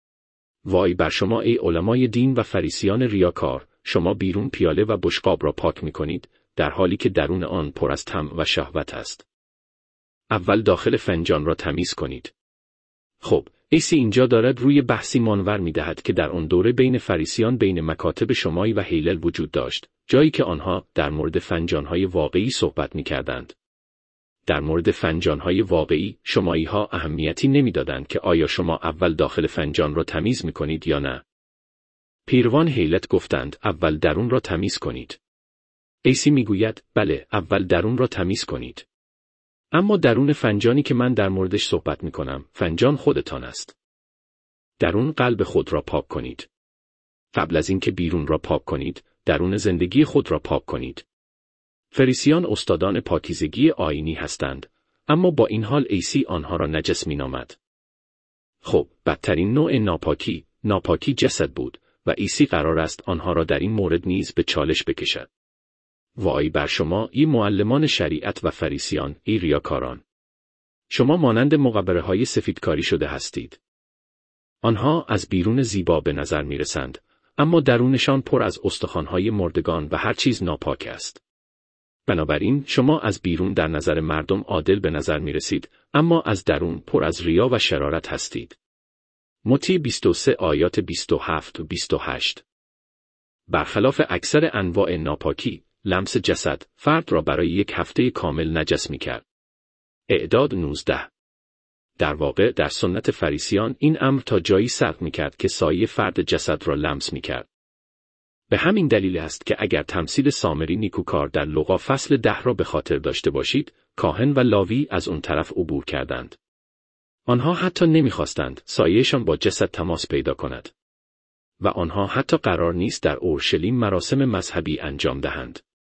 وای بر شما ای علمای دین و فریسیان ریاکار، شما بیرون پیاله و بشقاب را پاک می کنید، در حالی که درون آن پر از طمع و شهوت است. اول داخل فنجان را تمیز کنید. خب، ایسی اینجا دارد روی بحثی مانور می‌دهد که در آن دوره بین فریسیان بین مکاتب شماعی و هیلل وجود داشت، جایی که آنها در مورد فنجان‌های واقعی صحبت می‌کردند. در مورد فنجان‌های واقعی، شماعی‌ها اهمیتی نمی‌دادند که آیا شما اول داخل فنجان را تمیز می‌کنید یا نه. پیروان هیلت گفتند اول درون را تمیز کنید. ایسی می‌گوید بله، اول درون را تمیز کنید. اما درون فنجانی که من در موردش صحبت می‌کنم، فنجان خودتان است. درون قلب خود را پاک کنید. قبل از اینکه بیرون را پاک کنید، درون زندگی خود را پاک کنید. فریسیان استادان پاکیزگی آیینی هستند، اما با این حال عیسی آنها را نجس می‌نامد. خب، بدترین نوع ناپاکی، ناپاکی جسد بود و عیسی قرار است آنها را در این مورد نیز به چالش بکشد. وای بر شما ای معلمان شریعت و فریسیان، ای ریاکاران! شما مانند مقبره‌های سفیدکاری شده هستید. آنها از بیرون زیبا به نظر می‌رسند، اما درونشان پر از استخوان‌های مردگان و هر چیز ناپاک است. بنابراین شما از بیرون در نظر مردم عادل به نظر می‌رسید، اما از درون پر از ریا و شرارت هستید. متی بیست و سه آیات بیست و هفت و بیست و هشت. برخلاف اکثر انواع ناپاکی، لمس جسد فرد را برای یک هفته کامل نجس می‌کرد. اعداد نوزده. در واقع در سنت فریسیان این امر تا جایی صدق می‌کرد که سایه فرد جسد را لمس می‌کرد. به همین دلیل است که اگر تمثیل سامری نیکوکار در لقا فصل ده را به خاطر داشته باشید، کاهن و لاوی از اون طرف عبور کردند. آنها حتی نمی‌خواستند سایه‌شان با جسد تماس پیدا کند. و آنها حتی قرار نیست در اورشلیم مراسم مذهبی انجام دهند.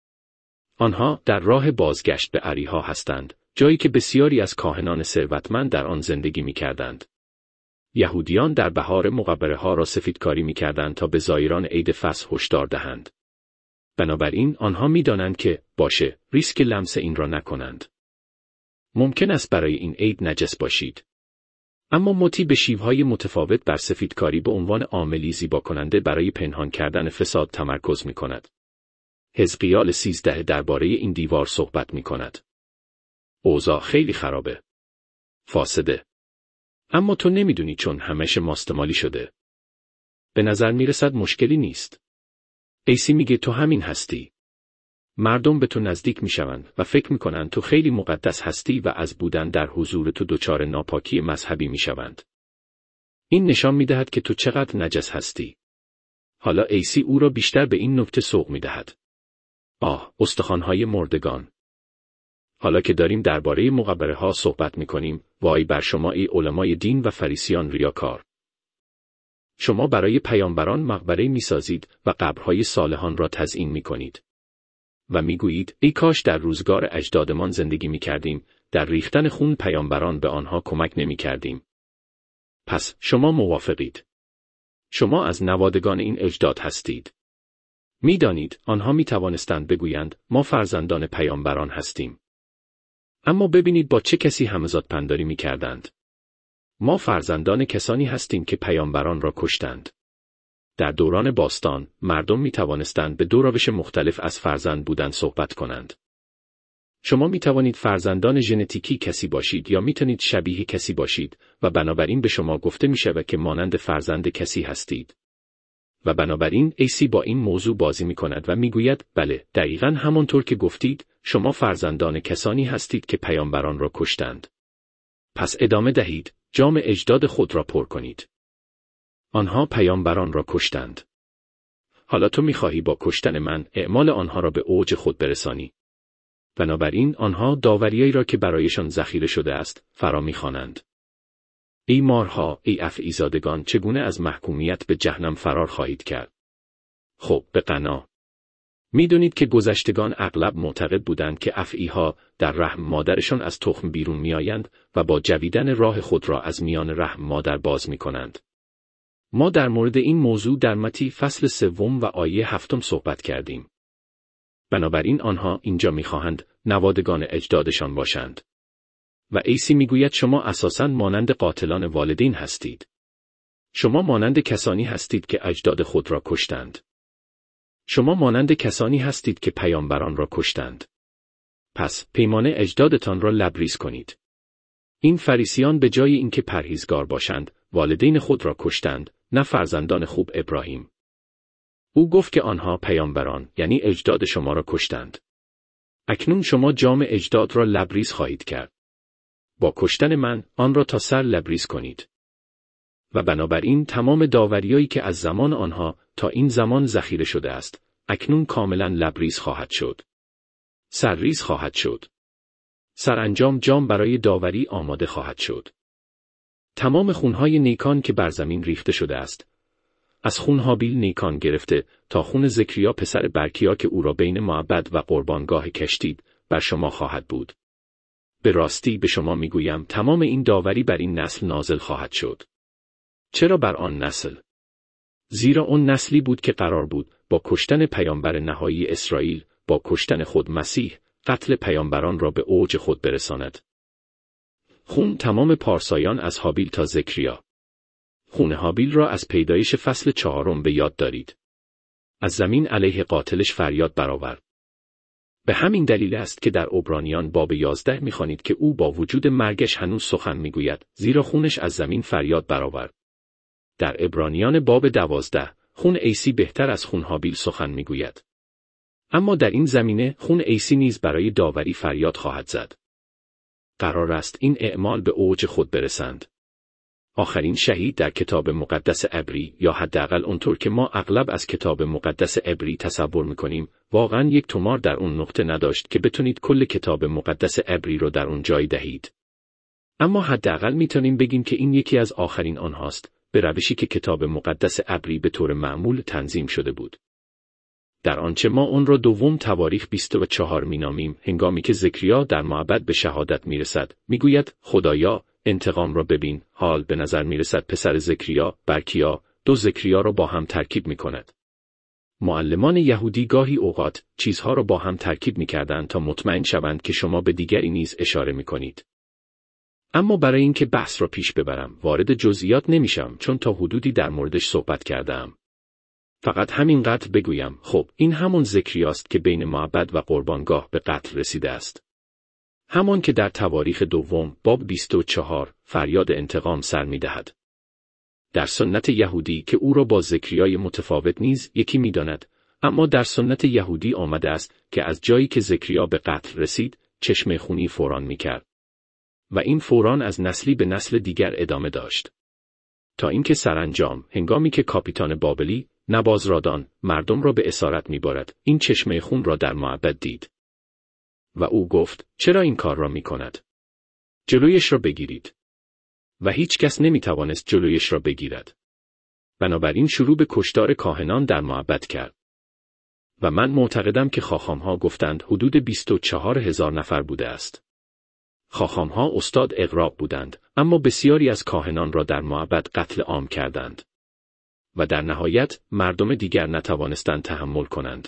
آنها در راه بازگشت به اریحا هستند، جایی که بسیاری از کاهنان ثروتمند در آن زندگی می‌کردند. یهودیان در بهار مقبره‌ها را سفیدکاری می‌کردند تا به زائران عید فصح هشدار دهند. بنابراین آنها می‌دانند که باشه، ریسک لمس این را نکنند. ممکن است برای این عید نجس باشید. اما متی به شیوه‌های متفاوت بر سفیدکاری به عنوان عاملی زیبا کننده برای پنهان کردن فساد تمرکز می‌کند. حزقیال سیزده درباره این دیوار صحبت می‌کند. اوضاع خیلی خرابه. فاسده. اما تو نمی‌دونی چون همش ماستمالی شده. به نظر می‌رسد مشکلی نیست. عیسی میگه تو همین هستی. مردم به تو نزدیک میشوند و فکر میکنند تو خیلی مقدس هستی و از بودن در حضور تو دچار ناپاکی مذهبی میشوند. این نشان میدهد که تو چقدر نجس هستی. حالا عیسی او را بیشتر به این نکته سوق میدهد. آه، استخوان‌های مردگان. حالا که داریم درباره مقبره‌ها صحبت میکنیم، وای بر شما ای علمای دین و فریسیان ریاکار. شما برای پیامبران مقبره میسازید و قبرهای صالحان را تزیین میکنید. و میگویید ای کاش در روزگار اجدادمان زندگی میکردیم، در ریختن خون پیامبران به آنها کمک نمیکردیم. پس شما موافقید. شما از نوادگان این اجداد هستید. میدانید آنها میتوانستند بگویند ما فرزندان پیامبران هستیم. اما ببینید با چه کسی همزاد پنداری میکردند. ما فرزندان کسانی هستیم که پیامبران را کشتند. در دوران باستان، مردم می توانستند به دو روش مختلف از فرزند بودن صحبت کنند. شما می توانید فرزندان ژنتیکی کسی باشید یا می توانید شبیه کسی باشید و بنابراین به شما گفته می شود که مانند فرزند کسی هستید. و بنابراین عیسی با این موضوع بازی می کند و می گوید بله، دقیقاً همانطور که گفتید، شما فرزندان کسانی هستید که پیامبران را کشتند. پس ادامه دهید، جام اجداد خود را پر کنید. آنها پیامبران را کشتند. حالا تو می‌خواهی با کشتن من اعمال آنها را به اوج خود برسانی. بنابراین آنها داوریایی را که برایشان ذخیره شده است فرا می‌خوانند. ای مارها، ای افعی زادگان، چگونه از محکومیت به جهنم فرار خواهید کرد؟ خب به غنا. می‌دونید که گذشتگان اغلب معتقد بودند که افعی‌ها در رحم مادرشان از تخم بیرون می‌آیند و با جویدن راه خود را از میان رحم مادر باز می‌کنند. ما در مورد این موضوع در متی فصل سوم و آیه هفتم صحبت کردیم. بنابراین آنها اینجا می‌خواهند نوادگان اجدادشان باشند. و عیسی میگوید شما اساساً مانند قاتلان والدین هستید. شما مانند کسانی هستید که اجداد خود را کشتند. شما مانند کسانی هستید که پیامبران را کشتند. پس پیمان اجدادتان را لبریز کنید. این فریسیان به جای اینکه پرهیزگار باشند، والدین خود را کشتند، نه فرزندان خوب ابراهیم. او گفت که آنها پیامبران یعنی اجداد شما را کشتند. اکنون شما جام اجداد را لبریز خواهید کرد. با کشتن من آن را تا سر لبریز کنید. و بنابراین تمام داوریایی که از زمان آنها تا این زمان ذخیره شده است، اکنون کاملا لبریز خواهد شد. سرریز خواهد شد. سرانجام جام برای داوری آماده خواهد شد. تمام خونهای نیکان که بر زمین ریخته شده است، از خون هابیل نیکان گرفته تا خون زکریا پسر برکیا که او را بین معبد و قربانگاه کشتید، بر شما خواهد بود. به راستی به شما میگویم تمام این داوری بر این نسل نازل خواهد شد. چرا بر آن نسل؟ زیرا اون نسلی بود که قرار بود با کشتن پیامبر نهایی اسرائیل، با کشتن خود مسیح، قتل پیامبران را به اوج خود برساند. خون تمام پارسایان از هابیل تا زکریا. خون هابیل را از پیدایش فصل چهارم به یاد دارید. از زمین علیه قاتلش فریاد برآورد. به همین دلیل است که در عبرانیان باب یازده می‌خوانید که او با وجود مرگش هنوز سخن میگوید، زیرا خونش از زمین فریاد برآورد. در عبرانیان باب دوازده، خون عیسی بهتر از خون هابیل سخن میگوید. اما در این زمینه خون عیسی نیز برای داوری فریاد خواهد زد. قرار است این اعمال به اوج خود برسند. آخرین شهید در کتاب مقدس عبری، یا حداقل اونطور که ما اغلب از کتاب مقدس عبری تصور میکنیم، واقعا یک تومار در اون نقطه نداشت که بتونید کل کتاب مقدس عبری رو در اون جای دهید. اما حداقل میتونیم بگیم که این یکی از آخرین آنهاست، به روشی که کتاب مقدس عبری به طور معمول تنظیم شده بود. در آنچه ما اون را دوم تواریخ بیست و چهار مینامیم، هنگامی که زکریا در معبد به شهادت میرسد، میگوید خدایا انتقام را ببین. حال به نظر میرسد پسر زکریا، برکیا، دو زکریا را با هم ترکیب میکند. معلمان یهودی گاهی اوقات چیزها را با هم ترکیب میکردند تا مطمئن شوند که شما به دیگری نیز اشاره میکنید. اما برای اینکه بحث را پیش ببرم وارد جزئیات نمیشم، چون تا حدودی در موردش صحبت کردم. فقط همینقدر بگویم خب این همون زکریاست که بین معبد و قربانگاه به قتل رسیده است. همان که در تواریخ دوم باب بیست و چهار فریاد انتقام سر می‌دهد. در سنت یهودی که او را با زکریای متفاوت نیز یکی می‌داند، اما در سنت یهودی آمده است که از جایی که زکریا به قتل رسید، چشمه خونی فوران می‌کرد. و این فوران از نسلی به نسل دیگر ادامه داشت. تا اینکه سرانجام هنگامی که کاپیتان بابلی نبازرادان مردم را به اسارت می‌برد، این چشمه خون را در معبد دید. و او گفت چرا این کار را می‌کند؟ جلویش را بگیرید. و هیچ کس نمی‌توانست جلویش را بگیرد. بنابراین شروع به کشتار کاهنان در معبد کرد. و من معتقدم که خاخام‌ها گفتند حدود بیست و چهار هزار نفر بوده است. خاخام‌ها استاد اغراق بودند، اما بسیاری از کاهنان را در معبد قتل عام کردند. و در نهایت مردم دیگر نتوانستند تحمل کنند.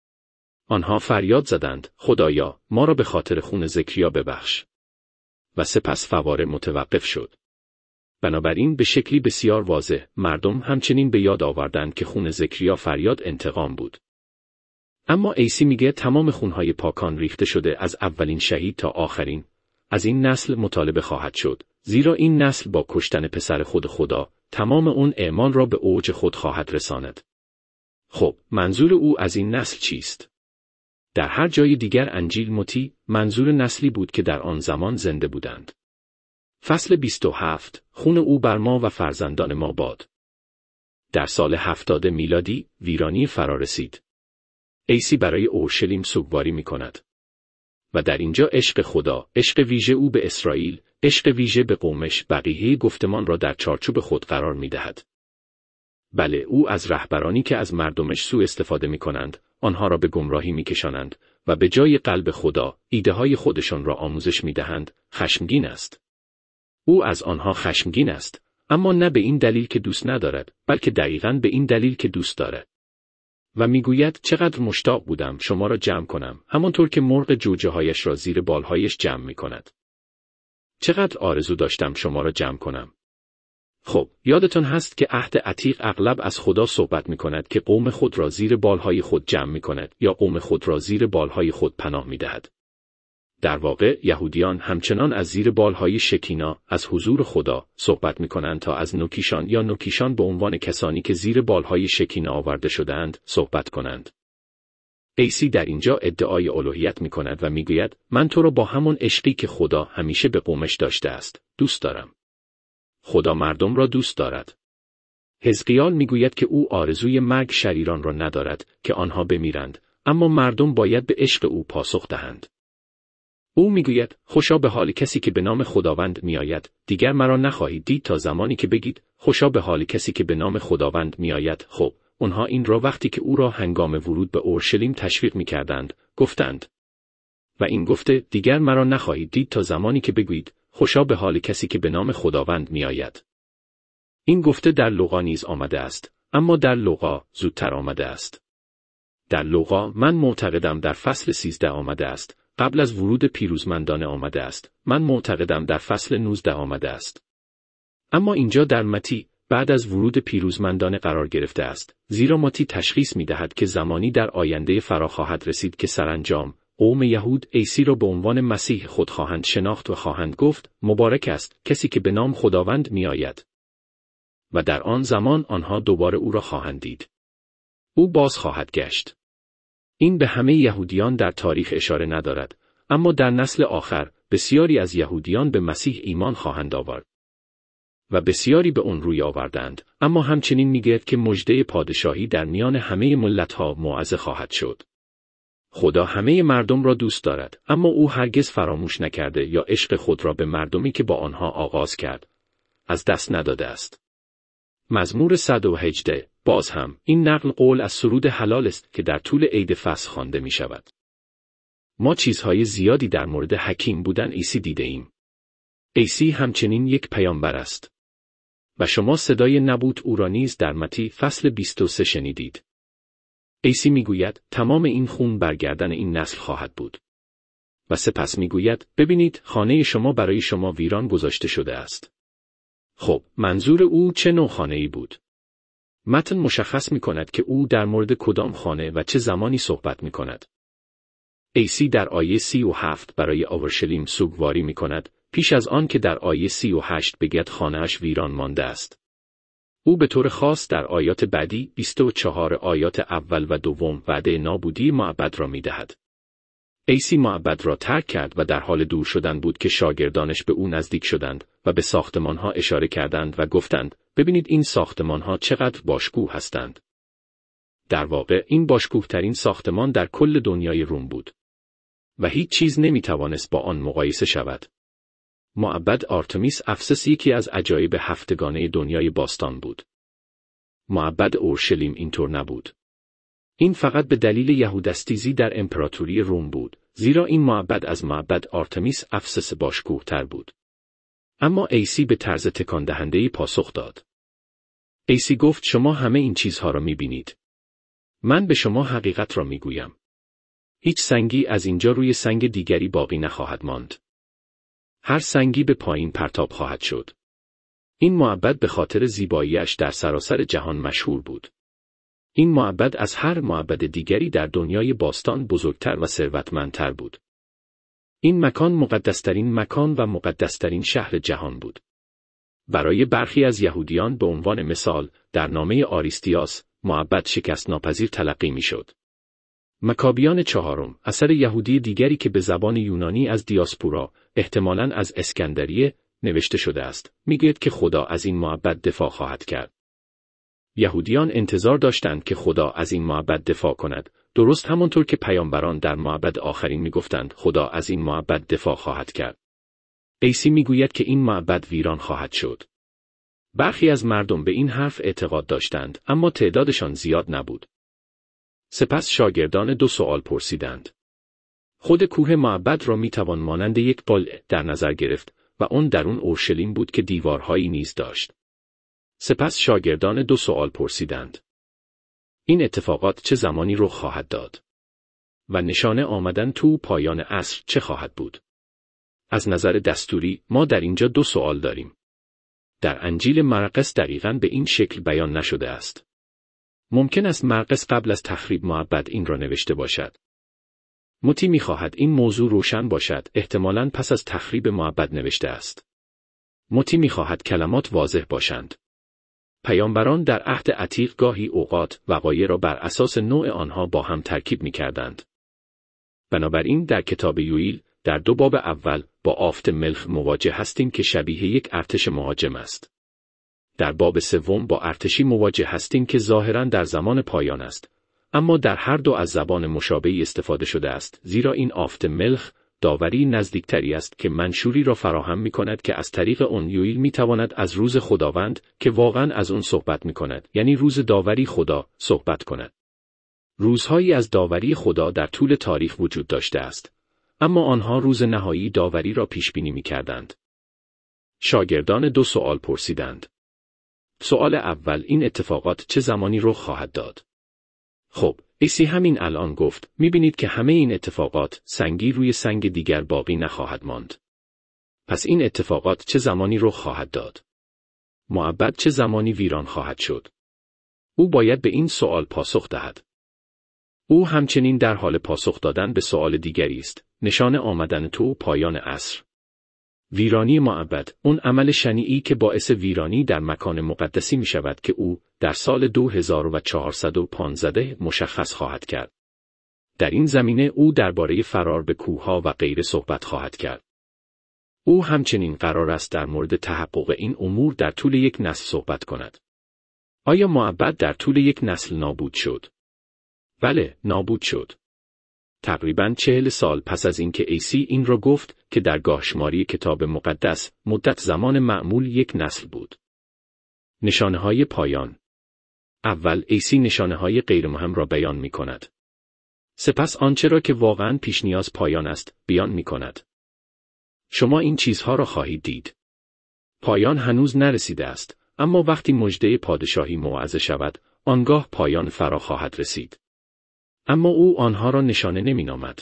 آنها فریاد زدند خدایا ما را به خاطر خون زکریا ببخش. و سپس فواره متوقف شد. بنابراین به شکلی بسیار واضح مردم همچنین به یاد آوردند که خون زکریا فریاد انتقام بود. اما عیسی میگه تمام خونهای پاکان ریخته شده از اولین شهید تا آخرین از این نسل مطالبه خواهد شد، زیرا این نسل با کشتن پسر خود خدا تمام اون اعمال را به اوج خود خواهد رساند. خب منظور او از این نسل چیست؟ در هر جای دیگر انجیل متی منظور نسلی بود که در آن زمان زنده بودند. فصل بیست و هفت خون او بر ما و فرزندان ما باد. در سال هفتاد میلادی ویرانی فرا رسید. عیسی برای اورشلیم سوگواری می کند. و در اینجا عشق خدا، عشق ویژه او به اسرائیل، عشق ویژه به قومش بقیه گفتمان را در چارچوب خود قرار می دهد. بله او از رهبرانی که از مردمش سوء استفاده می کنند، آنها را به گمراهی می کشانند و به جای قلب خدا ایده های خودشان را آموزش می دهند، خشمگین است. او از آنها خشمگین است، اما نه به این دلیل که دوست ندارد، بلکه دقیقاً به این دلیل که دوست دارد. و میگوید چقدر مشتاق بودم شما را جمع کنم، همانطور که مرغ جوجه هایش را زیر بالهایش جمع می کند. چقدر آرزو داشتم شما را جمع کنم. خب، یادتان هست که عهد عتیق اغلب از خدا صحبت می کند که قوم خود را زیر بالهای خود جمع می کند یا قوم خود را زیر بالهای خود پناه می دهد. در واقع یهودیان همچنان از زیر بالهای شکینا از حضور خدا صحبت می‌کنند تا از نوکیشان یا نوکیشان به عنوان کسانی که زیر بالهای شکینا آورده شده‌اند صحبت کنند. عیسی در اینجا ادعای الوهیت می‌کند و می‌گوید من تو را با همون عشقی که خدا همیشه به قومش داشته است دوست دارم. خدا مردم را دوست دارد. حزقیال می‌گوید که او آرزوی مرگ شریران را ندارد که آنها بمیرند، اما مردم باید به عشق او پاسخ دهند. او میگوید خوشا به حال کسی که به نام خداوند میآید، دیگر مرا نخواهید دید تا زمانی که بگید خوشا به حال کسی که به نام خداوند میآید. خب اونها این را وقتی که او را هنگام ورود به اورشلیم تشویق میکردند گفتند و این گفته دیگر مرا نخواهید دید تا زمانی که بگویید خوشا به حال کسی که به نام خداوند میآید. این گفته در لوقا نیز آمده است، اما در لوقا زودتر آمده است. در لوقا من معتقدم در فصل سیزده آمده است، قبل از ورود پیروزمندانه آمده است. من معتقدم در فصل نوزده آمده است. اما اینجا در متی بعد از ورود پیروزمندانه قرار گرفته است، زیرا متی تشخیص می‌دهد که زمانی در آینده فرا خواهد رسید که سرانجام قوم یهود عیسی را به عنوان مسیح خود خواهند شناخت و خواهند گفت مبارک است کسی که به نام خداوند می‌آید. و در آن زمان آنها دوباره او را خواهند دید. او باز خواهد گشت. این به همه یهودیان در تاریخ اشاره ندارد، اما در نسل آخر بسیاری از یهودیان به مسیح ایمان خواهند آورد و بسیاری به آن روی آوردند. اما همچنین میگوید که مژده پادشاهی در میان همه ملت‌ها موعظه خواهد شد. خدا همه مردم را دوست دارد، اما او هرگز فراموش نکرده یا عشق خود را به مردمی که با آنها آغاز کرد از دست نداده است. مزمور صد و هجده باز هم این نقل قول از سرود حلال است که در طول عید فصح خوانده می شود. ما چیزهای زیادی در مورد حکیم بودن عیسی دیده ایم. عیسی همچنین یک پیامبر است. و شما صدای نبوت او را نیز در متی فصل بیست و سه شنیدید. عیسی می گوید تمام این خون برگردن این نسل خواهد بود. و سپس می گوید ببینید خانه شما برای شما ویران گذاشته شده است. خب منظور او چه نوع خانه‌ای بود؟ متن مشخص می کند که او در مورد کدام خانه و چه زمانی صحبت می کند. عیسی در آیه سی و هفت برای اورشلیم سوگواری می کند، پیش از آن که در آیه سی و هشت بگوید خانه‌اش ویران مانده است. او به طور خاص در آیات بعدی بیست و چهار آیات اول و دوم وعده نابودی معبد را می دهد. عیسی معبد را ترک کرد و در حال دور شدن بود که شاگردانش به او نزدیک شدند و به ساختمانها اشاره کردند و گفتند ببینید این ساختمانها چقدر باشکوه هستند. در واقع این باشکوه ترین ساختمان در کل دنیای روم بود و هیچ چیز نمی توانست با آن مقایسه شود. معبد آرتمیس افسس یکی از عجایب هفتگانه دنیای باستان بود. معبد اورشلیم اینطور نبود. این فقط به دلیل یهودستیزی در امپراتوری روم بود، زیرا این معبد از معبد آرتمیس افسس باشکوه تر بود. اما عیسی به طرز تکان دهنده‌ای پاسخ داد. عیسی گفت شما همه این چیزها را می‌بینید. من به شما حقیقت را می‌گویم. هیچ سنگی از اینجا روی سنگ دیگری باقی نخواهد ماند. هر سنگی به پایین پرتاب خواهد شد. این معبد به خاطر زیبایی‌اش در سراسر جهان مشهور بود. این معبد از هر معبد دیگری در دنیای باستان بزرگتر و ثروتمندتر بود. این مکان مقدسترین مکان و مقدسترین شهر جهان بود. برای برخی از یهودیان به عنوان مثال در نامه آریستیاس معبد شکست ناپذیر تلقی می‌شد. مکابیان چهارم، اثر یهودی دیگری که به زبان یونانی از دیاسپورا، احتمالاً از اسکندریه، نوشته شده است، میگوید که خدا از این معبد دفاع خواهد کرد. یهودیان انتظار داشتند که خدا از این معبد دفاع کند، درست همانطور که پیامبران در معبد آخرین میگفتند خدا از این معبد دفاع خواهد کرد. عیسی میگوید که این معبد ویران خواهد شد. برخی از مردم به این حرف اعتقاد داشتند، اما تعدادشان زیاد نبود. سپس شاگردان دو سوال پرسیدند. خود کوه معبد را میتوان مانند یک قلعه در نظر گرفت و آن درون اورشلیم بود که دیوارهایی نیز داشت. سپس شاگردان دو سوال پرسیدند. این اتفاقات چه زمانی رخ خواهد داد؟ و نشانه آمدن تو پایان عصر چه خواهد بود؟ از نظر دستوری ما در اینجا دو سوال داریم. در انجیل مرقس دقیقاً به این شکل بیان نشده است. ممکن است مرقس قبل از تخریب معبد این را نوشته باشد. موتی می‌خواهد این موضوع روشن باشد، احتمالاً پس از تخریب معبد نوشته است. موتی می‌خواهد کلمات واضح باشند. پیامبران در عهد عتیق گاهی اوقات وقایع را بر اساس نوع آنها با هم ترکیب می‌کردند. بنابراین در کتاب یوئیل در دو باب اول با آفت ملخ مواجه هستیم که شبیه یک ارتش مهاجم است. در باب سوم با ارتشی مواجه هستیم که ظاهراً در زمان پایان است، اما در هر دو از زبان مشابهی استفاده شده است، زیرا این آفت ملخ داوری نزدیکتری است که منشوری را فراهم می کند که از طریق آن یوئیل می تواند از روز خداوند که واقعاً از آن صحبت می کند، یعنی روز داوری خدا، صحبت کند. روزهایی از داوری خدا در طول تاریخ وجود داشته است، اما آنها روز نهایی داوری را پیش بینی می کردند. شاگردان دو سوال پرسیدند. سوال اول، این اتفاقات چه زمانی رخ خواهد داد؟ خب، عیسی همین الان گفت، می‌بینید که همه این اتفاقات سنگی روی سنگ دیگر باقی نخواهد ماند. پس این اتفاقات چه زمانی رخ خواهد داد؟ معبد چه زمانی ویران خواهد شد؟ او باید به این سوال پاسخ دهد. او همچنین در حال پاسخ دادن به سوال دیگری است، نشان آمدن تو پایان عصر. ویرانی معبد، اون عمل شنیعی که باعث ویرانی در مکان مقدسی می شود که او در سال دو هزار و چهارصد و پانزده مشخص خواهد کرد. در این زمینه او درباره فرار به کوهها و غیره صحبت خواهد کرد. او همچنین قرار است در مورد تحقق این امور در طول یک نسل صحبت کند. آیا معبد در طول یک نسل نابود شد؟ بله، نابود شد. تقریباً چهل سال پس از اینکه عیسی این را گفت که در گاهشماری کتاب مقدس مدت زمان معمول یک نسل بود. نشانه‌های پایان. اول، عیسی نشانه‌های غیر مهم را بیان می کند. سپس آنچه را که واقعاً پیش نیاز پایان است، بیان می کند. شما این چیزها را خواهید دید. پایان هنوز نرسیده است، اما وقتی مژده پادشاهی موعظه شود، آنگاه پایان فرا خواهد رسید. اما او آنها را نشانه نمی نامد.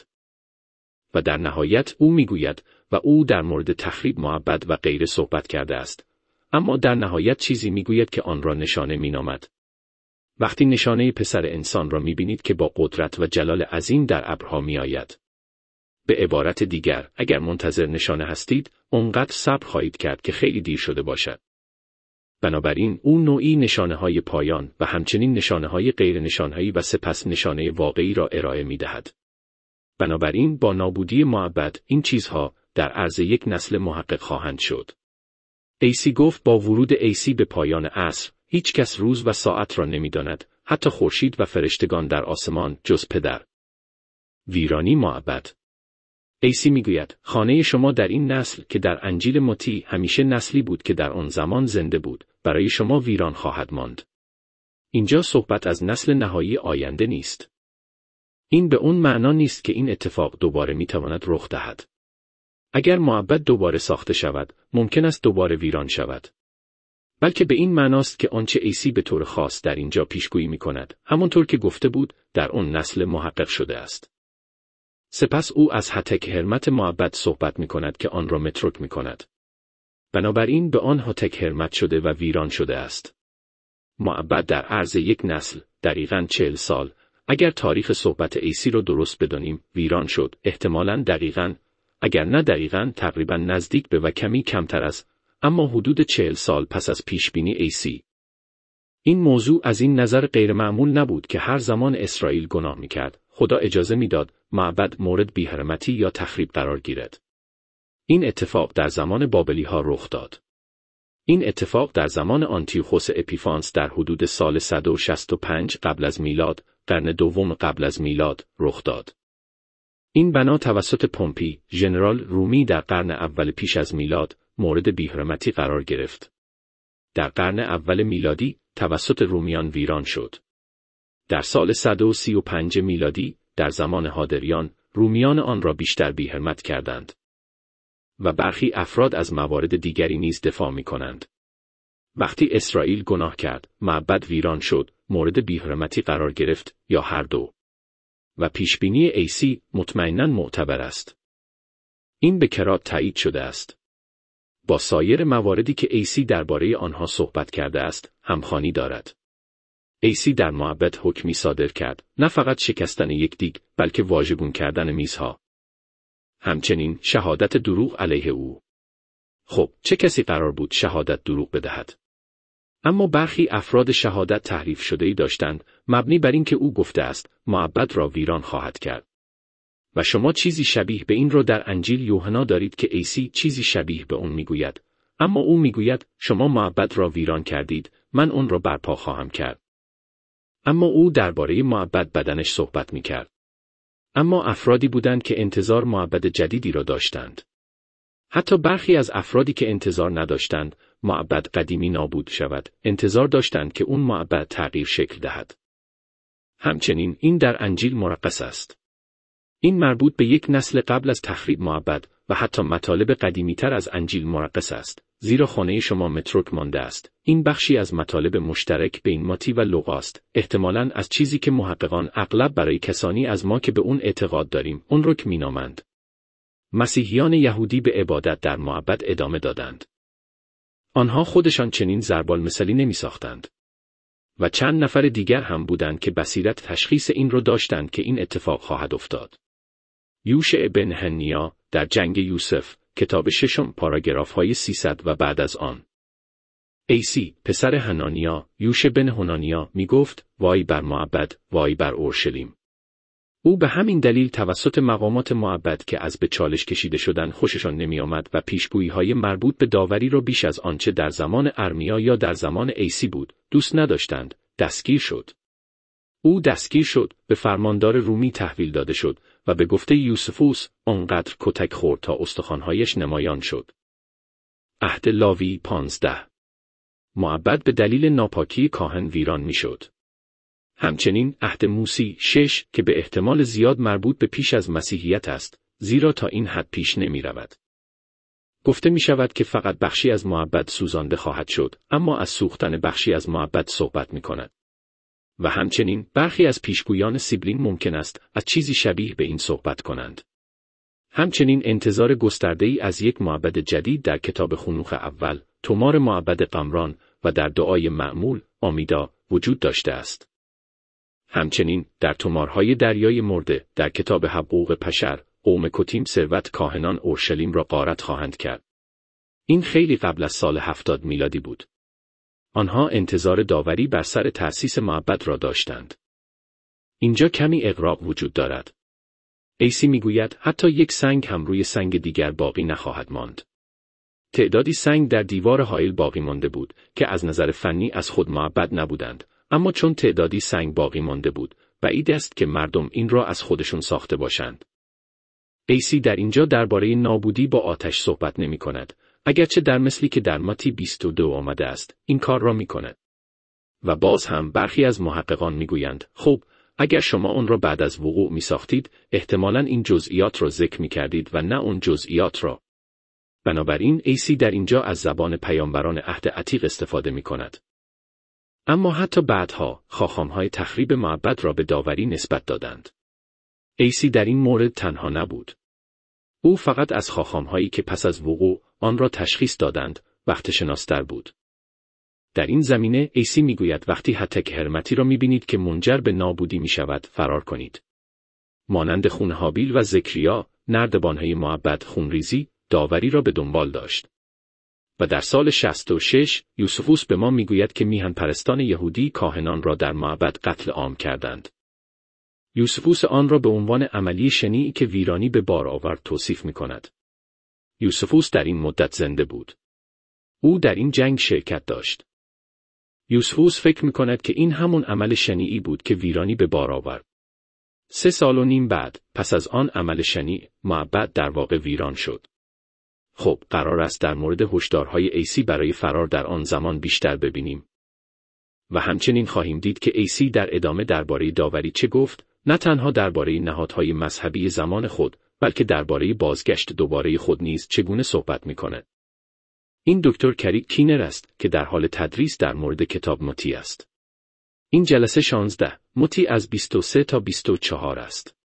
و در نهایت او می گوید و او در مورد تخریب معبد و غیره صحبت کرده است، اما در نهایت چیزی می گوید که آن را نشانه می نامد. وقتی نشانه پسر انسان را می بینید که با قدرت و جلال عظیم در ابرها می آید. به عبارت دیگر، اگر منتظر نشانه هستید، اونقدر صبر خواهید کرد که خیلی دیر شده باشد. بنابراین او نوعی نشانه‌های پایان و همچنین نشانه‌های غیر نشانه‌ای و سپس نشانه واقعی را ارائه می‌دهد. بنابراین با نابودی معبد این چیزها در عرض یک نسل محقق خواهند شد. عیسی گفت با ورود عیسی به پایان عصر، هیچ کس روز و ساعت را نمی‌داند، حتی خورشید و فرشتگان در آسمان جز پدر. ویرانی معبد. عیسی میگوید خانه شما در این نسل که در انجیل متی همیشه نسلی بود که در آن زمان زنده بود، برای شما ویران خواهد ماند. اینجا صحبت از نسل نهایی آینده نیست. این به اون معنا نیست که این اتفاق دوباره میتواند رخ دهد. اگر معبد دوباره ساخته شود، ممکن است دوباره ویران شود. بلکه به این معناست که آنچه عیسی به طور خاص در اینجا پیشگویی میکند، همانطور که گفته بود، در اون نسل محقق شده است. سپس او از هتک حرمت معبد صحبت می کند که آن را متروک می کند. بنابراین به آن هتک حرمت شده و ویران شده است. معبد در عرض یک نسل، دقیقاً چهل سال، اگر تاریخ صحبت عیسی را درست بدانیم، ویران شد، احتمالاً دقیقاً، اگر نه دقیقاً تقریباً نزدیک به و کمی کمتر از، اما حدود چهل سال پس از پیشبینی عیسی. این موضوع از این نظر غیرمعمول نبود که هر زمان اسرائیل گناه می کرد، خدا اجازه میداد معبد مورد بی‌حرمتی یا تخریب قرار گیرد. این اتفاق در زمان بابلی ها رخ داد. این اتفاق در زمان آنتیوخوس اپیفانس در حدود سال صد و شصت و پنج قبل از میلاد، قرن دوم قبل از میلاد، رخ داد. این بنا توسط پومپی، ژنرال رومی در قرن اول پیش از میلاد، مورد بی‌حرمتی قرار گرفت. در قرن اول میلادی، توسط رومیان ویران شد. در سال صد و سی و پنج میلادی، در زمان هادریان، رومیان آن را بیشتر بی‌حرمت کردند. و برخی افراد از موارد دیگری نیز دفاع می کنند. وقتی اسرائیل گناه کرد، معبد ویران شد، مورد بی‌حرمتی قرار گرفت، یا هر دو. و پیشبینی عیسی مطمئناً معتبر است. این به کرات تایید شده است. با سایر مواردی که عیسی درباره آنها صحبت کرده است، همخوانی دارد. ایسی در معبد حکمی صادر کرد، نه فقط شکستن یک دیگ، بلکه واژگون کردن میزها. همچنین شهادت دروغ علیه او. خب، چه کسی قرار بود شهادت دروغ بدهد؟ اما برخی افراد شهادت تحریف شده‌ای داشتند، مبنی بر اینکه او گفته است معبد را ویران خواهد کرد. و شما چیزی شبیه به این را در انجیل یوحنا دارید که عیسی چیزی شبیه به اون میگوید، اما او میگوید شما معبد را ویران کردید، من اون را برپا خواهم کرد. اما او درباره معبد بدنش صحبت میکرد. اما افرادی بودند که انتظار معبد جدیدی را داشتند. حتی برخی از افرادی که انتظار نداشتند معبد قدیمی نابود شود، انتظار داشتند که اون معبد تغییر شکل دهد. همچنین این در انجیل مرقس است. این مربوط به یک نسل قبل از تخریب معبد و حتی مطالب قدیمی‌تر از انجیل مرقس است، زیرا خانه شما متروک مانده است. این بخشی از مطالب مشترک بین متی و لوقا است، احتمالاً از چیزی که محققان اغلب برای کسانی از ما که به اون اعتقاد داریم اون رو مینامند. مسیحیان یهودی به عبادت در معبد ادامه دادند. آنها خودشان چنین ضربالمثلی نمی‌ساختند. و چند نفر دیگر هم بودند که بصیرت تشخیص این رو داشتند که این اتفاق خواهد افتاد. یوشع بن هنیا در جنگ یوسف، کتاب ششم، پاراگراف های سیصد و بعد از آن. ایسی، پسر حنانیا، یوشع بن حنانیا، می گفت وای بر معبد، وای بر اورشلیم. او به همین دلیل توسط مقامات معبد که از به چالش کشیده شدن خوششان نمی آمد و پیشگویی های مربوط به داوری را بیش از آنچه در زمان ارمیا یا در زمان ایسی بود، دوست نداشتند، دستگیر شد. او دستگیر شد، به فرماندار رومی تحویل داده شد و به گفته یوسفوس آنقدر کتک خورد تا استخوان‌هایش نمایان شد. عهد لاوی پانزده. معبد به دلیل ناپاکی کاهن ویران میشد. همچنین عهد موسی شش که به احتمال زیاد مربوط به پیش از مسیحیت است، زیرا تا این حد پیش نمی رود. گفته می شود که فقط بخشی از معبد سوزانده خواهد شد، اما از سوختن بخشی از معبد صحبت می کند. و همچنین برخی از پیشگویان سیبلین ممکن است از چیزی شبیه به این صحبت کنند. همچنین انتظار گسترده‌ای از یک معبد جدید در کتاب خنوخ اول، تومار معبد قمران و در دعای معمول آمیدا وجود داشته است. همچنین در تومارهای دریای مرده در کتاب حقوق پشر، قوم کتیم ثروت کاهنان اورشلیم را غارت خواهند کرد. این خیلی قبل از سال هفتاد میلادی بود. آنها انتظار داوری بر سر تأسیس معبد را داشتند. اینجا کمی اغراق وجود دارد. ایسی میگوید حتی یک سنگ هم روی سنگ دیگر باقی نخواهد ماند. تعدادی سنگ در دیوار حائل باقی مانده بود که از نظر فنی از خود معبد نبودند، اما چون تعدادی سنگ باقی مانده بود، بعید است که مردم این را از خودشون ساخته باشند. ایسی در اینجا درباره نابودی با آتش صحبت نمی کند، اگرچه در مثلی که در متی بیست و دو آمده است، این کار را می کند. و باز هم برخی از محققان می گویند، خب، اگر شما اون را بعد از وقوع می ساختید، احتمالاً این جزئیات را ذکر می کردید و نه اون جزئیات را. بنابراین ایسی در اینجا از زبان پیامبران عهد عتیق استفاده می کند. اما حتی بعدها، خاخام‌های تخریب معبد را به داوری نسبت دادند. ایسی در این مورد تنها نبود. او فقط از خاخام‌هایی که پس از وقوع آن را تشخیص دادند، وقت شناستر بود. در این زمینه ایسی میگوید وقتی هتک هرمتی را میبینید که منجر به نابودی میشود، فرار کنید. مانند خون هابیل و زکریا، نردبان‌های معبد خونریزی، داوری را به دنبال داشت. و در سال شصت و شش، یوسفوس به ما میگوید که میهن پرستان یهودی کاهنان را در معبد قتل عام کردند. یوسفوس آن را به عنوان عملی شنیعی که ویرانی به بار آورد توصیف میکند. یوسفوس در این مدت زنده بود. او در این جنگ شرکت داشت. یوسفوس فکر میکند که این همون عمل شنیعی بود که ویرانی به بار آورد. سه سال و نیم بعد، پس از آن عمل شنیع، معبد در واقع ویران شد. خب، قرار است در مورد هشدارهای ایسی برای فرار در آن زمان بیشتر ببینیم. و همچنین خواهیم دید که ایسی در ادامه درباره داوری چه گفت، نه تنها درباره نهادهای مذهبی زمان خود، بلکه درباره بازگشت دوباره خود نیز چگونه صحبت می‌کند. این دکتر کریک کینر است که در حال تدریس در مورد کتاب متی است. این جلسه شانزده، متی از بیست و سه تا بیست و چهار است.